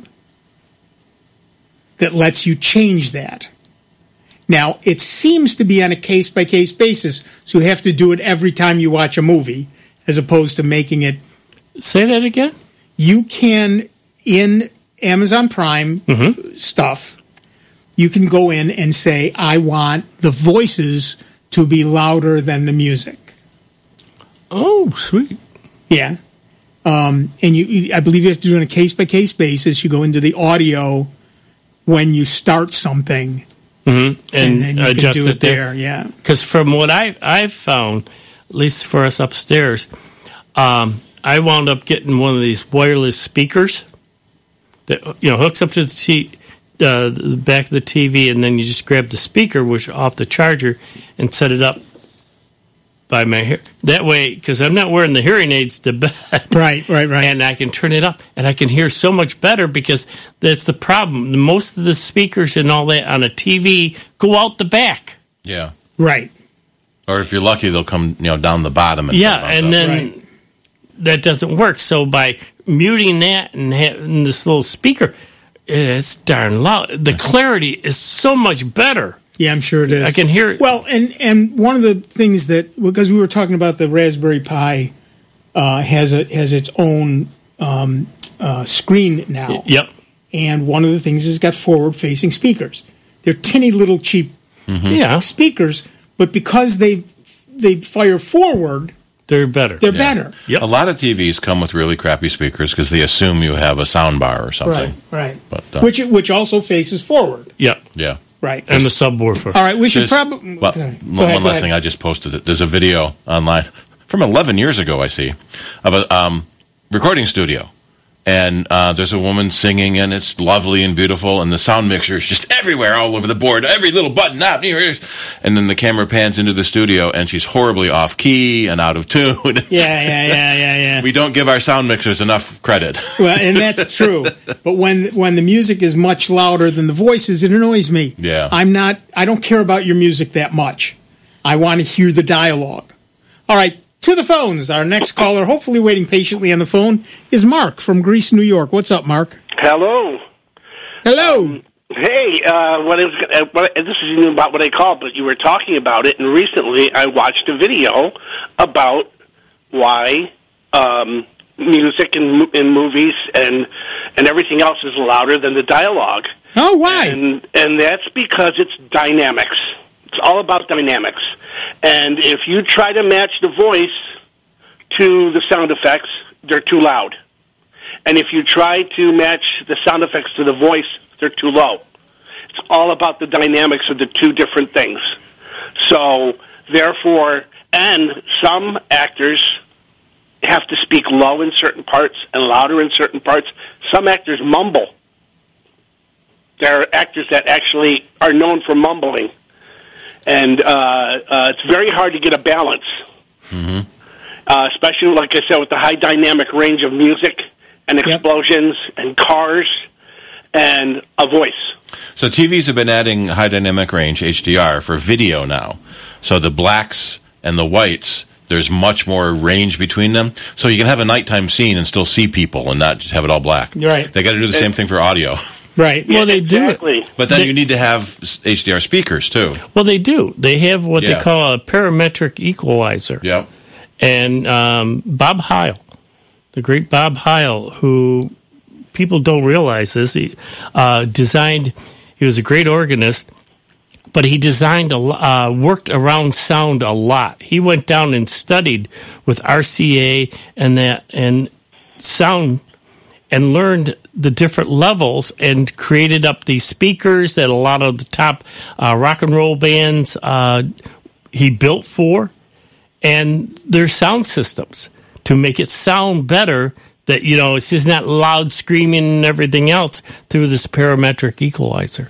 that lets you change that. Now, it seems to be on a case-by-case basis, so you have to do it every time you watch a movie, as opposed to making it. Say that again? You can, in Amazon Prime Mm-hmm. stuff, you can go in and say, I want the voices to be louder than the music. Oh, sweet. Yeah. Um, and you, I believe you have to do it on a case-by-case basis. You go into the audio when you start something, mm-hmm. and, and then you adjust can do it it there. there. Yeah, because from what I, I've found, at least for us upstairs, um, I wound up getting one of these wireless speakers that, you know, hooks up to the, t- uh, the back of the T V, and then you just grab the speaker, which off the charger, and set it up by my hair. That way, because I'm not wearing the hearing aids to bed. Right, right, right. And I can turn it up, and I can hear so much better, because that's the problem. Most of the speakers and all that on a T V go out the back. Yeah. Right. Or if you're lucky, they'll come, you know, down the bottom. And yeah, and up. then Right. that doesn't work. So by muting that and having this little speaker, it's darn loud. The clarity is so much better. Yeah, I'm sure it is. I can hear it. Well, and, and one of the things that, because we were talking about the Raspberry Pi uh, has a, has its own um, uh, screen now. Yep. And one of the things is it's got forward-facing speakers. They're tinny little cheap mm-hmm. yeah. speakers, but because they they fire forward, they're better. They're yeah. better. Yep. A lot of T Vs come with really crappy speakers because they assume you have a sound bar or something. Right, right. But, uh, which which also faces forward. Yep. Yeah. Right. And the subwoofer. All right, we should There's- probably... Well, okay. one, Go ahead, one go last ahead. thing. I just posted it. There's a video online from eleven years ago, I see, of a um, recording studio. And uh, there's a woman singing, and it's lovely and beautiful, and the sound mixer is just everywhere, all over the board, every little button out here. And then the camera pans into the studio, and she's horribly off key and out of tune. Yeah, yeah, yeah, yeah, yeah. We don't give our sound mixers enough credit. Well, and that's true. But when when the music is much louder than the voices, it annoys me. Yeah. I'm not. I don't care about your music that much. I want to hear the dialogue. All right, to the phones. Our next caller, hopefully waiting patiently on the phone, is Mark from Greece, New York. What's up, Mark? Hello. Hello. Um, hey, uh, what is, uh, what, this is about what I called, but you were talking about it, and recently I watched a video about why um, music in, in movies and and everything else is louder than the dialogue. Oh, why? And, and that's because it's dynamics. It's all about dynamics. And if you try to match the voice to the sound effects, they're too loud. And if you try to match the sound effects to the voice, they're too low. It's all about the dynamics of the two different things. So, therefore, and some actors have to speak low in certain parts and louder in certain parts. Some actors mumble. There are actors that actually are known for mumbling. And uh, uh, it's very hard to get a balance, Mm-hmm. uh, especially, like I said, with the high dynamic range of music and explosions yep. and cars and a voice. So T Vs have been adding high dynamic range, H D R, for video now. So the blacks and the whites, there's much more range between them. So you can have a nighttime scene and still see people and not just have it all black. Right. They got to do the same thing for audio. Right. Yeah, well, they exactly. do. But then they, you need to have H D R speakers, too. Well, they do. They have what Yeah. they call a parametric equalizer. Yeah. And um, Bob Heil, the great Bob Heil, who people don't realize this, he uh, designed, he was a great organist, but he designed, a, uh, worked around sound a lot. He went down and studied with R C A and that and sound and learned the different levels and created up these speakers that a lot of the top uh, rock and roll bands uh, he built for, and their sound systems to make it sound better, that, you know, it's just not loud screaming and everything else through this parametric equalizer.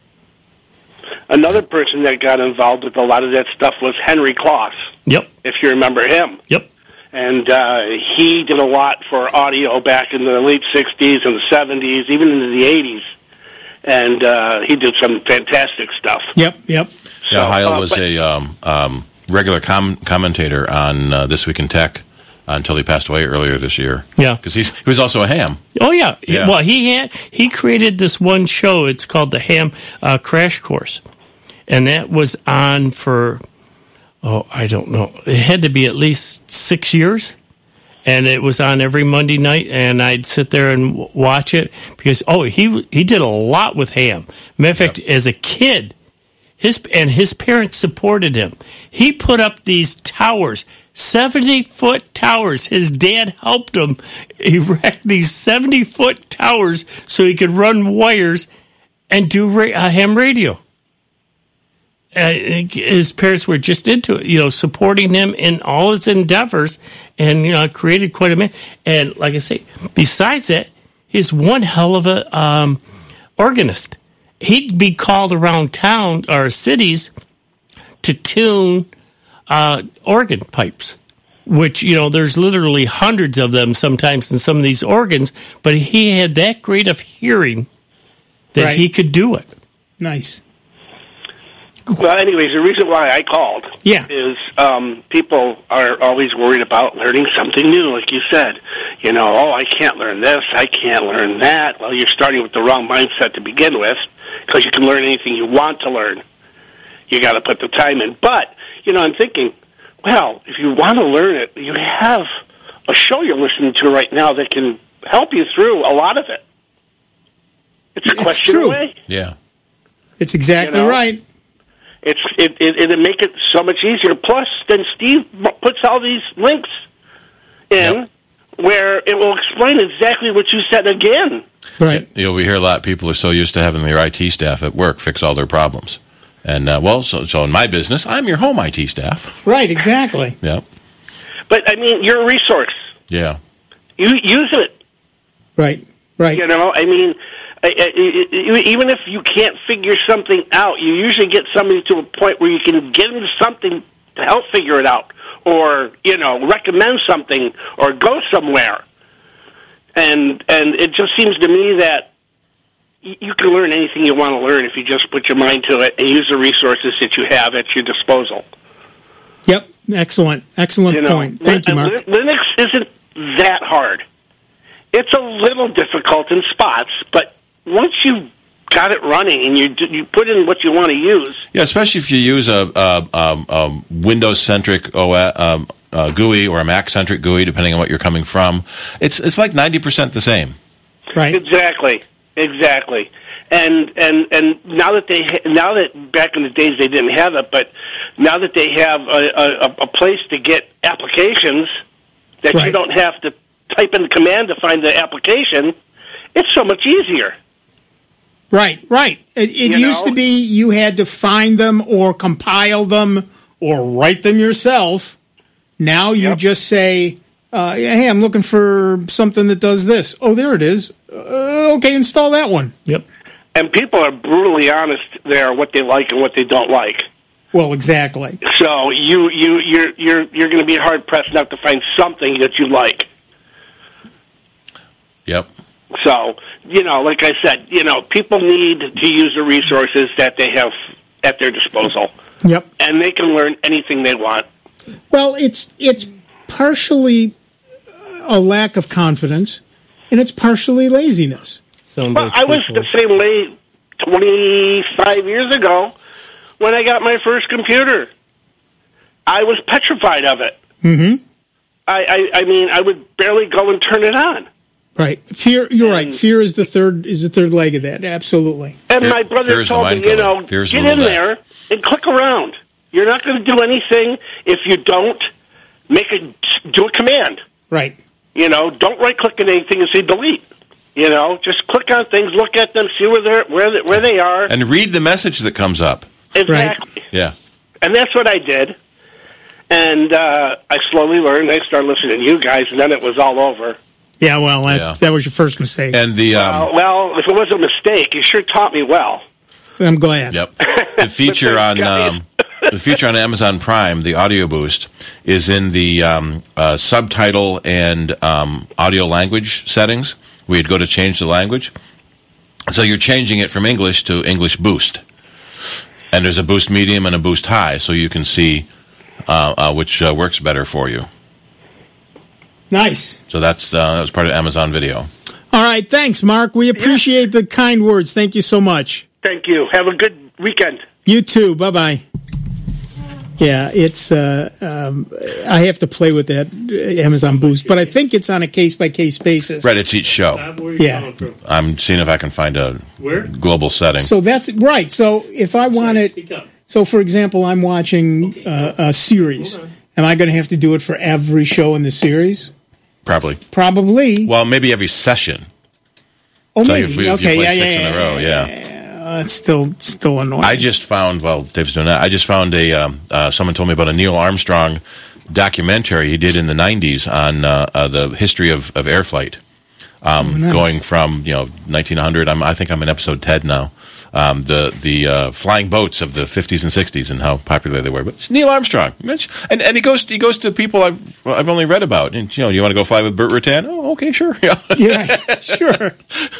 Another person that got involved with a lot of that stuff was Henry Kloss, Yep, if you remember him. yep. And uh, he did a lot for audio back in the late sixties and the seventies, even into the eighties. And uh, he did some fantastic stuff. Yep, yep. Yeah, Heil uh, was but- a um, um, regular com- commentator on uh, This Week in Tech until he passed away earlier this year. Yeah. Because he was also a ham. Oh yeah. Yeah. Well, he had he created this one show. It's called the Ham uh, Crash Course, and that was on for oh I don't know. It had to be at least six years, and it was on every Monday night. And I'd sit there and w- watch it because oh he he did a lot with ham. Matter of fact, as a kid, his and his parents supported him. He put up these towers seventy-foot towers. His dad helped him erect these seventy-foot towers so he could run wires and do ra- uh, ham radio. Uh, his parents were just into it, you know, supporting him in all his endeavors, and, you know, created quite a man. And like I say, besides that, he's one hell of a um, organist. He'd be called around town or cities to tune uh, organ pipes, which, you know, there's literally hundreds of them sometimes in some of these organs, but he had that great of hearing that Right. he could do it. Nice. Well, anyways, the reason why I called Yeah. is um, people are always worried about learning something new, like you said. You know, oh, I can't learn this, I can't learn that. Well, you're starting with the wrong mindset to begin with, because you can learn anything you want to learn. You got to put the time in. But, you know, I'm thinking, well, if you want to learn it, you have a show you're listening to right now that can help you through a lot of it. It's a It's question true. away. Yeah. It's exactly You know? right. It's it, it it'll make it so much easier. Plus, then Steve puts all these links in Yep. where it will explain exactly what you said again. Right. You know, we hear a lot. People are so used to having their I T staff at work fix all their problems. And, uh, well, so, so in my business, I'm your home I T staff. Right, exactly. Yeah. But I mean, you're a resource. Yeah. You use it. Right, right. You know, I mean, I, I, I, even if you can't figure something out, you usually get somebody to a point where you can get them something to help figure it out, or you know, recommend something, or go somewhere. And and it just seems to me that y- you can learn anything you want to learn if you just put your mind to it and use the resources that you have at your disposal. Yep, excellent. Excellent You know, point. Thank you, Lin- Mark. Linux isn't that hard. It's a little difficult in spots, but once you've got it running and you d- you put in what you want to use, Yeah, especially if you use a, a, a, a Windows-centric O S, um, uh, G U I or a Mac-centric G U I, depending on what you're coming from. It's it's like ninety percent the same. Right. exactly, exactly. And and and now that they ha- now that back in the days they didn't have it, but now that they have a, a, a place to get applications that you Right. don't have to type in the command to find the application, it's so much easier. Right, right. It, it You used know? to be you had to find them or compile them or write them yourself. Now you Yep. just say, uh, hey, I'm looking for something that does this. Oh, there it is. Uh, okay, install that one. Yep. And people are brutally honest there what they like and what they don't like. Well, exactly. So you you you're you're you're going to be hard pressed not to find something that you like. Yep. So you know, like I said, you know, people need to use the resources that they have at their disposal, Yep. and they can learn anything they want. Well, it's it's partially a lack of confidence, and it's partially laziness. Well, I was the same way twenty-five years ago when I got my first computer. I was petrified of it. Mm-hmm. I, I, I mean, I would barely go and turn it on. Right. Fear. You're right. Fear is the third is the third leg of that. Absolutely. And Fear- my fear brother is the told me, mind you killer. know, Fear is get the in little there and click around. You're not going to do anything if you don't make a do a command. Right. You know, don't right click on anything and say delete. You know, just click on things, look at them, see where they're where they, where they are. And read the message that comes up. Exactly. Yeah. And that's what I did. And uh, I slowly learned. I started listening to you guys, and then it was all over. Yeah. Well, that, Yeah. that was your first mistake. And the um, Uh, well, if it was a mistake, you sure taught me well. I'm glad. Yep. The feature on um, the feature on Amazon Prime, the Audio Boost, is in the um, uh, subtitle and um, audio language settings. We'd go to change the language. So you're changing it from English to English Boost. And there's a Boost Medium and a Boost High, so you can see uh, uh, which uh, works better for you. Nice. So that's uh, that was part of Amazon Video. All right. Thanks, Mark. We appreciate the kind words. Thank you so much. Thank you. Have a good weekend. You too. Bye bye. Yeah, it's. Uh, um, I have to play with that Amazon Boost, but I think it's on a case by case basis. Right, it's each show. Yeah. I'm seeing if I can find a Where? global setting. So that's right. So if I want it, so for example, I'm watching uh, a series, Am I going to have to do it for every show in the series? Probably. Probably. Well, maybe every session. Oh, so maybe. If, we, if okay, you play yeah, six yeah, in a row, yeah. yeah. It's still still annoying. I just found, well, Dave's doing that. I just found a, um, uh, someone told me about a Neil Armstrong documentary he did in the nineties on uh, uh, the history of, of air flight. Um, oh, nice. Going from, you know, nineteen hundred, I'm, I think I'm in episode ten now. Um, the the uh, flying boats of the fifties and sixties and how popular they were. But it's Neil Armstrong, and and he goes he goes to people I've I've only read about. And you know, you want to go fly with Burt Rutan? Oh, okay, sure, yeah, yeah, sure.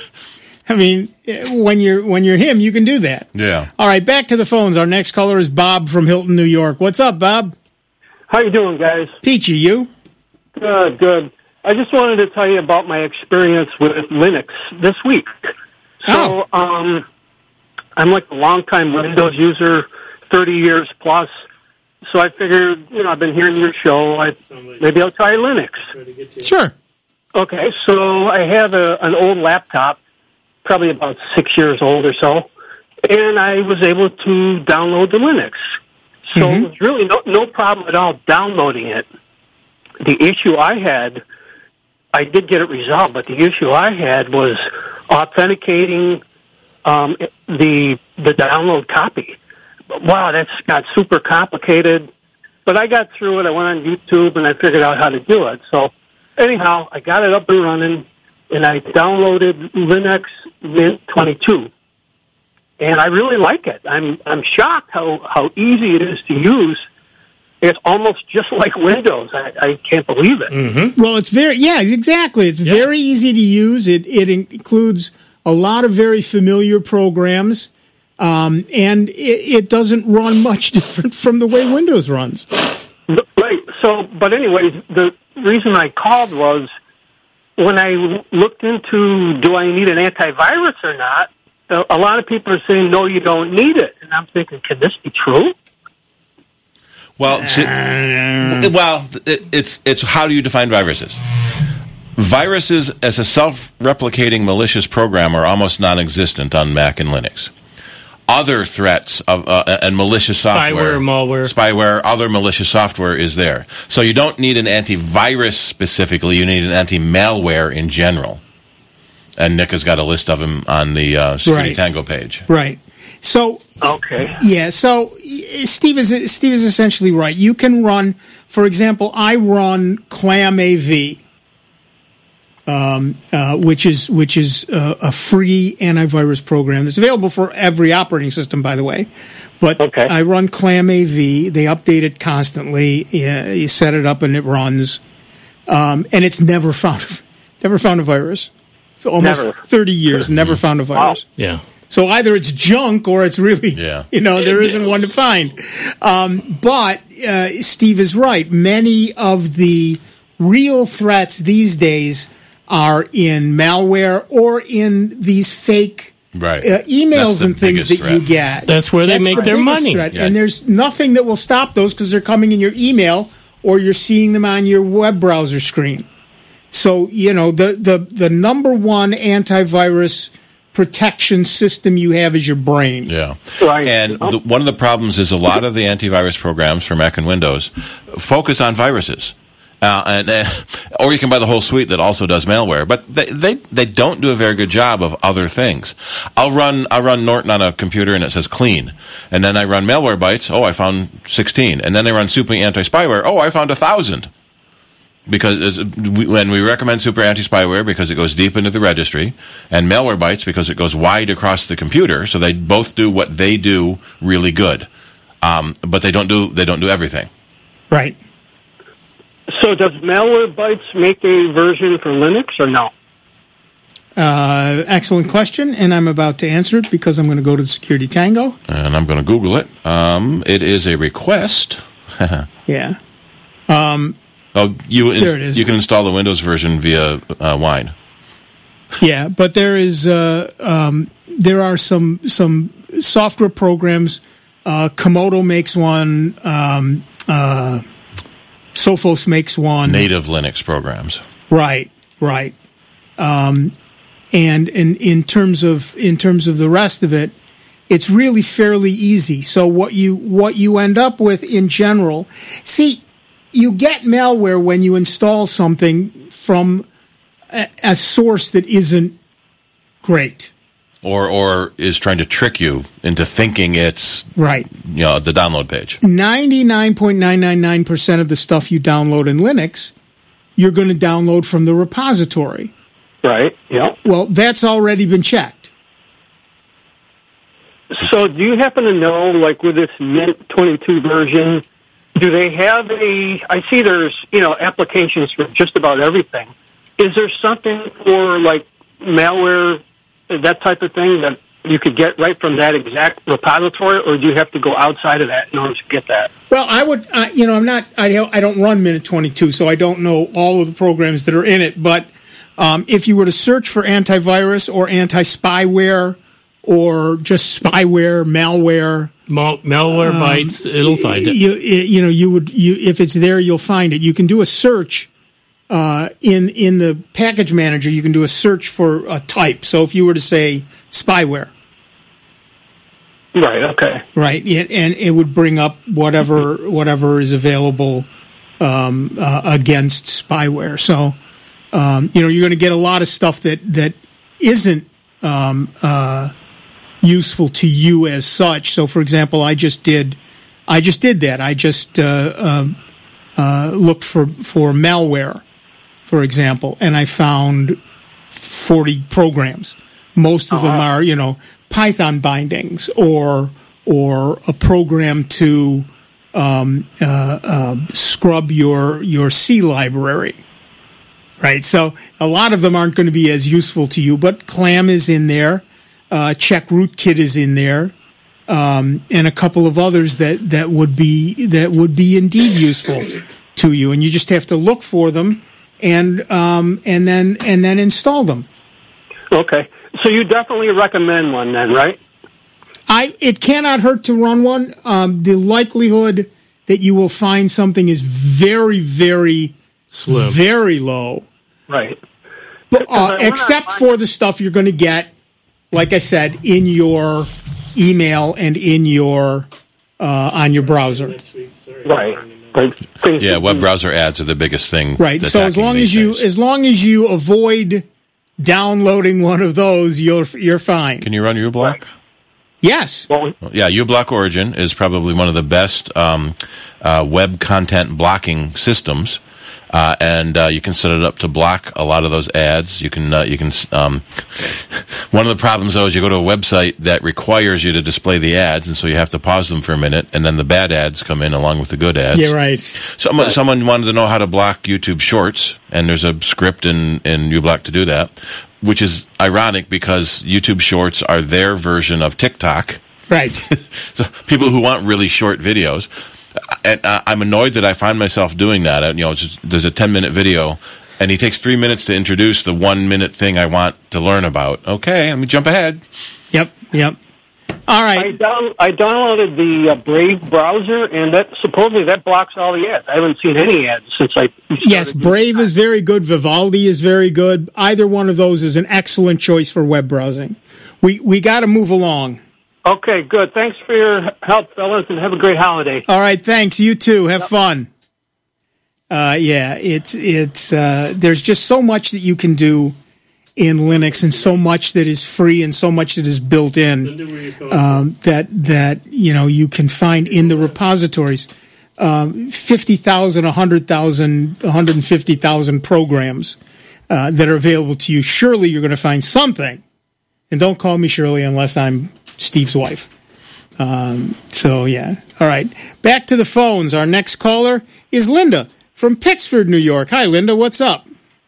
I mean, when you're when you're him, you can do that. Yeah. All right, back to the phones. Our next caller is Bob from Hilton, New York. What's up, Bob? How you doing, guys? Peachy, you? Good, good. I just wanted to tell you about my experience with Linux this week. So, oh. um. I'm like a longtime Windows user, thirty years plus. So I figured, you know, I've been hearing your show. I, maybe I'll try Linux. Sure. Okay, so I have a, an old laptop, probably about six years old or so, and I was able to download the Linux. So Mm-hmm. it was really no, no problem at all downloading it. The issue I had, I did get it resolved, but the issue I had was authenticating Um, the the download copy. Wow, that's got super complicated. But I got through it. I went on YouTube and I figured out how to do it. So anyhow, I got it up and running, and I downloaded Linux Mint twenty-two, and I really like it. I'm I'm shocked how how easy it is to use. It's almost just like Windows. I, I can't believe it. Mm-hmm. Well, it's very yeah, exactly. It's yeah. very easy to use. It it includes a lot of very familiar programs, um, and it, it doesn't run much different from the way Windows runs. Right. So, but anyways, the reason I called was when I looked into do I need an antivirus or not, a lot of people are saying, no, you don't need it. And I'm thinking, can this be true? Well, uh, well, it's it's how do you define viruses? Viruses as a self-replicating malicious program are almost non-existent on Mac and Linux. Other threats of uh, and malicious software, spyware, malware, spyware, other malicious software is there. So you don't need an antivirus specifically; you need an anti-malware in general. And Nick has got a list of them on the uh, Security right. Tango page. Right. So okay, yeah. So Steve is Steve is essentially right. You can run, for example, I run ClamAV. Um, uh, which is which is uh, a free antivirus program that's available for every operating system, by the way. But okay. I run ClamAV. They update it constantly. You, you set it up and it runs, um, and it's never found never found a virus. For almost never. thirty years, never found a virus. Wow. Yeah. So either it's junk or it's really, yeah. you know, there isn't one to find. Um, but uh, Steve is right. Many of the real threats these days are in malware or in these fake right. uh, emails the and things that threat. you get. That's where they That's make the their money. Yeah. Yeah. And there's nothing that will stop those because they're coming in your email or you're seeing them on your web browser screen. So, you know, the, the, the number one antivirus protection system you have is your brain. Yeah. Right. And the, one of the problems is a lot of the antivirus programs for Mac and Windows focus on viruses. Uh, and uh, or you can buy the whole suite that also does malware, but they, they they don't do a very good job of other things. I'll run I'll run Norton on a computer and it says clean, and then I run Malwarebytes. Oh, I found sixteen, and then I run Super Anti-Spyware. Oh, I found a thousand. Because we, when we recommend Super Anti-Spyware because it goes deep into the registry, and Malwarebytes because it goes wide across the computer, so they both do what they do really good, um, but they don't do they don't do everything. Right. So does Malwarebytes make a version for Linux or no? Uh, excellent question, and I'm about to answer it because I'm going to go to the Security Tango. And I'm going to Google it. Um, it is a request. yeah. Um, oh, you ins- there it is. You can install the Windows version via uh, Wine. Yeah, but there is uh, um, there are some some software programs. Uh, Komodo makes one. Um, uh, Sophos makes one. Native Linux programs. Right, right. Um, and in in terms of in terms of the rest of it, it's really fairly easy. So what you what you end up with in general, see, you get malware when you install something from a, a source that isn't great. Or or is trying to trick you into thinking it's right. You know, the download page. ninety-nine point nine nine nine percent of the stuff you download in Linux, you're going to download from the repository. Right, yeah. Well, that's already been checked. So do you happen to know, like with this Mint twenty-two version, do they have a, I see there's, you know, applications for just about everything. Is there something for, like, malware, that type of thing that you could get right from that exact repository, or do you have to go outside of that in order to get that? Well, I would, uh, you know, I'm not, I don't, I don't run Mint twenty-two, so I don't know all of the programs that are in it, but um, if you were to search for antivirus or anti-spyware or just spyware, malware, Mal- malware um, bites, it'll find it. You, you know, you would, you if it's there, you'll find it. You can do a search uh, in in the package manager. You can do a search for a type. So if you were to say spyware, right, okay, right, it, and it would bring up whatever whatever is available um, uh, against spyware. So um, you know, you're going to get a lot of stuff that that isn't um, uh, useful to you as such. So, for example, I just did, I just did that. I just uh, uh, uh, looked for for malware, for example, and I found forty programs. Most of uh-huh. them are, you know, Python bindings or or a program to um, uh, uh, scrub your your C library. Right, so a lot of them aren't going to be as useful to you, but Clam is in there, uh, Check Rootkit is in there, um, and a couple of others that, that would be that would be indeed useful to you, and you just have to look for them and um, and then and then install them. Okay, so you definitely recommend one then, right? I it cannot hurt to run one. Um, the likelihood that you will find something is very, very slim, very low. Right. But, uh, except for the stuff you're going to get, like I said, in your email and in your uh, on your browser. Right. Yeah, web browser ads are the biggest thing. Right. So as long as you days. as long as you avoid downloading one of those, you're you're fine. Can you run uBlock? Right. Yes. Well, yeah, uBlock Origin is probably one of the best um, uh, web content blocking systems. Uh, and uh, you can set it up to block a lot of those ads. You can, uh, you can. Um, one of the problems, though, is you go to a website that requires you to display the ads, and so you have to pause them for a minute, and then the bad ads come in along with the good ads. Yeah, right. Someone, right. someone wanted to know how to block YouTube Shorts, and there's a script in in uBlock to do that, which is ironic because YouTube Shorts are their version of TikTok. Right. So people who want really short videos. And uh, I'm annoyed that I find myself doing that. I, you know, just, there's a ten minute video, and he takes three minutes to introduce the one minute thing I want to learn about. Okay, let me jump ahead. Yep, yep. All right. I, down, I downloaded the uh, Brave browser, and that supposedly that blocks all the ads. I haven't seen any ads since I. Yes, Brave is very good. Vivaldi is very good. Either one of those is an excellent choice for web browsing. We we got to move along. Okay, good. Thanks for your help, fellas, and have a great holiday. All right, thanks. You too. Have yep. fun. Uh, yeah, it's it's uh, there's just so much that you can do in Linux, and so much that is free, and so much that is built in um, that that you know you can find in the repositories. Um, fifty thousand, one hundred thousand, one hundred fifty thousand programs uh, that are available to you. Surely you're going to find something. And don't call me Shirley unless I'm Steve's wife. Um, so, yeah. All right. Back to the phones. Our next caller is Linda from Pittsford, New York. Hi, Linda. What's up?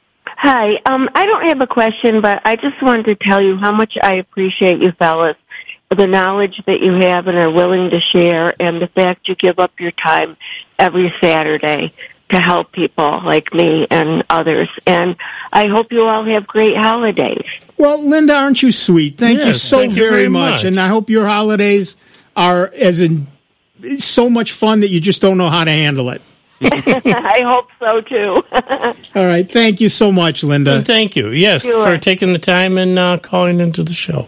Hi. Um, I don't have a question, but I just wanted to tell you how much I appreciate you fellas, the knowledge that you have and are willing to share, and the fact you give up your time every Saturday to help people like me and others. And I hope you all have great holidays. Well, Linda, aren't you sweet? Thank yes, you so thank very, you very much. much. And I hope your holidays are as in so much fun that you just don't know how to handle it. I hope so, too. All right. Thank you so much, Linda. And thank you, yes, sure. for taking the time and uh, calling into the show.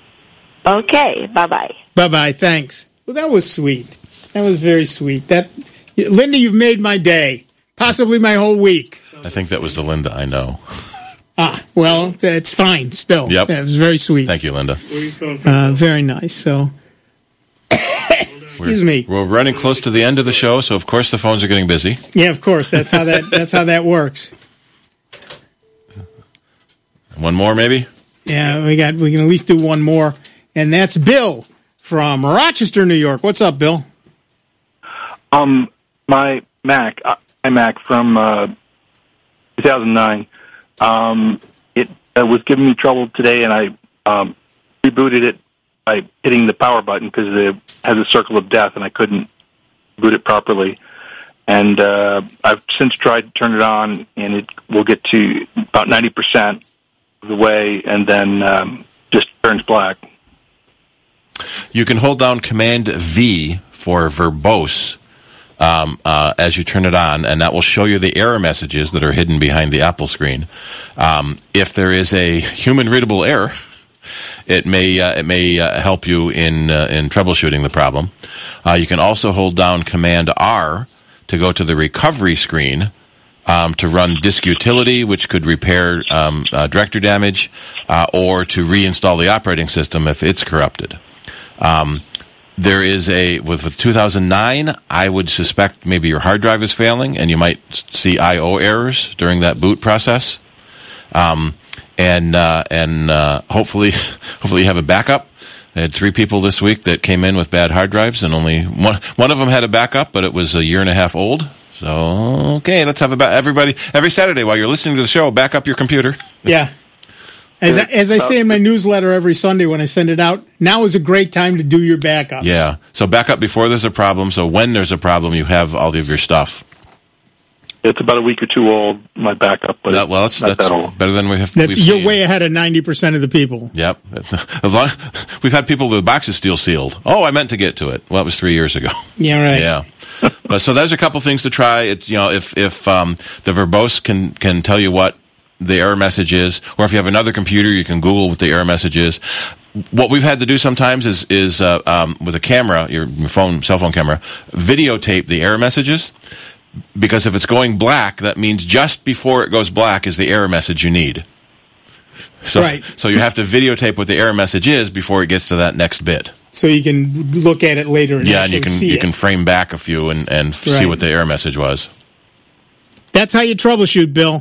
Okay. Bye-bye. Bye-bye. Thanks. Well, that was sweet. That was very sweet. That Linda, you've made my day. possibly my whole week. I think that was the Linda I know. Ah, well, it's fine still. Yep. It was very sweet. Thank you, Linda. Uh, very nice. So, excuse we're, me. We're running close to the end of the show, so of course the phones are getting busy. Yeah, of course. That's how that. That's how that works. One more, maybe. Yeah, we got. We can at least do one more, and that's Bill from Rochester, New York. What's up, Bill? Um, my Mac, uh, iMac from uh, two thousand nine. Um, it uh, was giving me trouble today, and I um, rebooted it by hitting the power button because it has a circle of death, and I couldn't boot it properly. And uh, I've since tried to turn it on, and it will get to about ninety percent of the way, and then um, just turns black. You can hold down Command V for verbose um, uh, as you turn it on, and that will show you the error messages that are hidden behind the Apple screen. Um, if there is a human-readable error, it may uh, it may uh, help you in uh, in troubleshooting the problem. Uh, you can also hold down Command R to go to the recovery screen um, to run disk utility, which could repair um, uh, directory damage, uh, or to reinstall the operating system if it's corrupted. Um, there is a, with, with two thousand nine, I would suspect maybe your hard drive is failing, and you might see I O errors during that boot process. Um, and uh, and uh, hopefully, hopefully you have a backup. I had three people this week that came in with bad hard drives, and only one one of them had a backup, but it was a year and a half old. So, okay, let's have a ba- everybody every Saturday while you're listening to the show, back up your computer. Yeah. As I, as I say in my newsletter every Sunday when I send it out, now is a great time to do your backup. Yeah. So back up before there's a problem. So when there's a problem, you have all of your stuff. It's about a week or two old, my backup, but that, well, that's, not that's that old. better than we have. That's, we've you're seen. way ahead of ninety percent of the people. Yep. As long, we've had people with the boxes still sealed. Oh, I meant to get to it. Well, it was three years ago. Yeah, right. Yeah. But so there's a couple things to try. It, you know, if if um, the verbose can can tell you what the error message is, or if you have another computer, you can Google what the error message is. What we've had to do sometimes is is uh, um, with a camera, your phone, cell phone camera, videotape the error messages. Because if it's going black, that means just before it goes black is the error message you need. So, right. So you have to videotape what the error message is before it gets to that next bit. So you can look at it later and yeah, and you can see you it. can frame back a few and, and see Right. what the error message was. That's how you troubleshoot, Bill.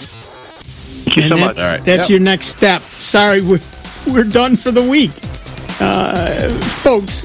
Thank you And so that- much. All right. That's Yep. your next step. Sorry, we're, we're done for the week. Uh, folks,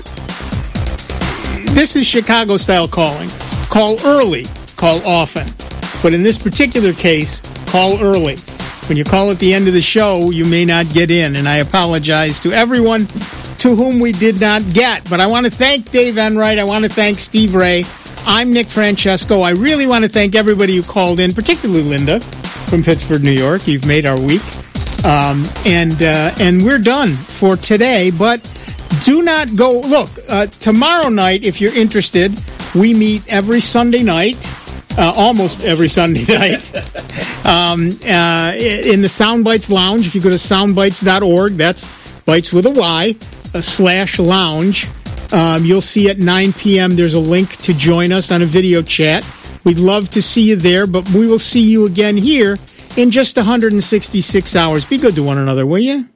this is Chicago-style calling. Call early, call often. But in this particular case, call early. When you call at the end of the show, you may not get in, and I apologize to everyone to whom we did not get. But I want to thank Dave Enright. I want to thank Steve Ray. I'm Nick Francesco. I really want to thank everybody who called in, particularly Linda from Pittsburgh, New York. You've made our week. Um, and uh, and we're done for today. But do not go. Look, uh, tomorrow night, if you're interested, we meet every Sunday night, uh, almost every Sunday night, um, uh, in the Soundbites Lounge. If you go to soundbites dot org, that's bites with a Y, uh, slash lounge. Um, you'll see at nine p.m. there's a link to join us on a video chat. We'd love to see you there, but we will see you again here in just one hundred sixty-six hours. Be good to one another, will you?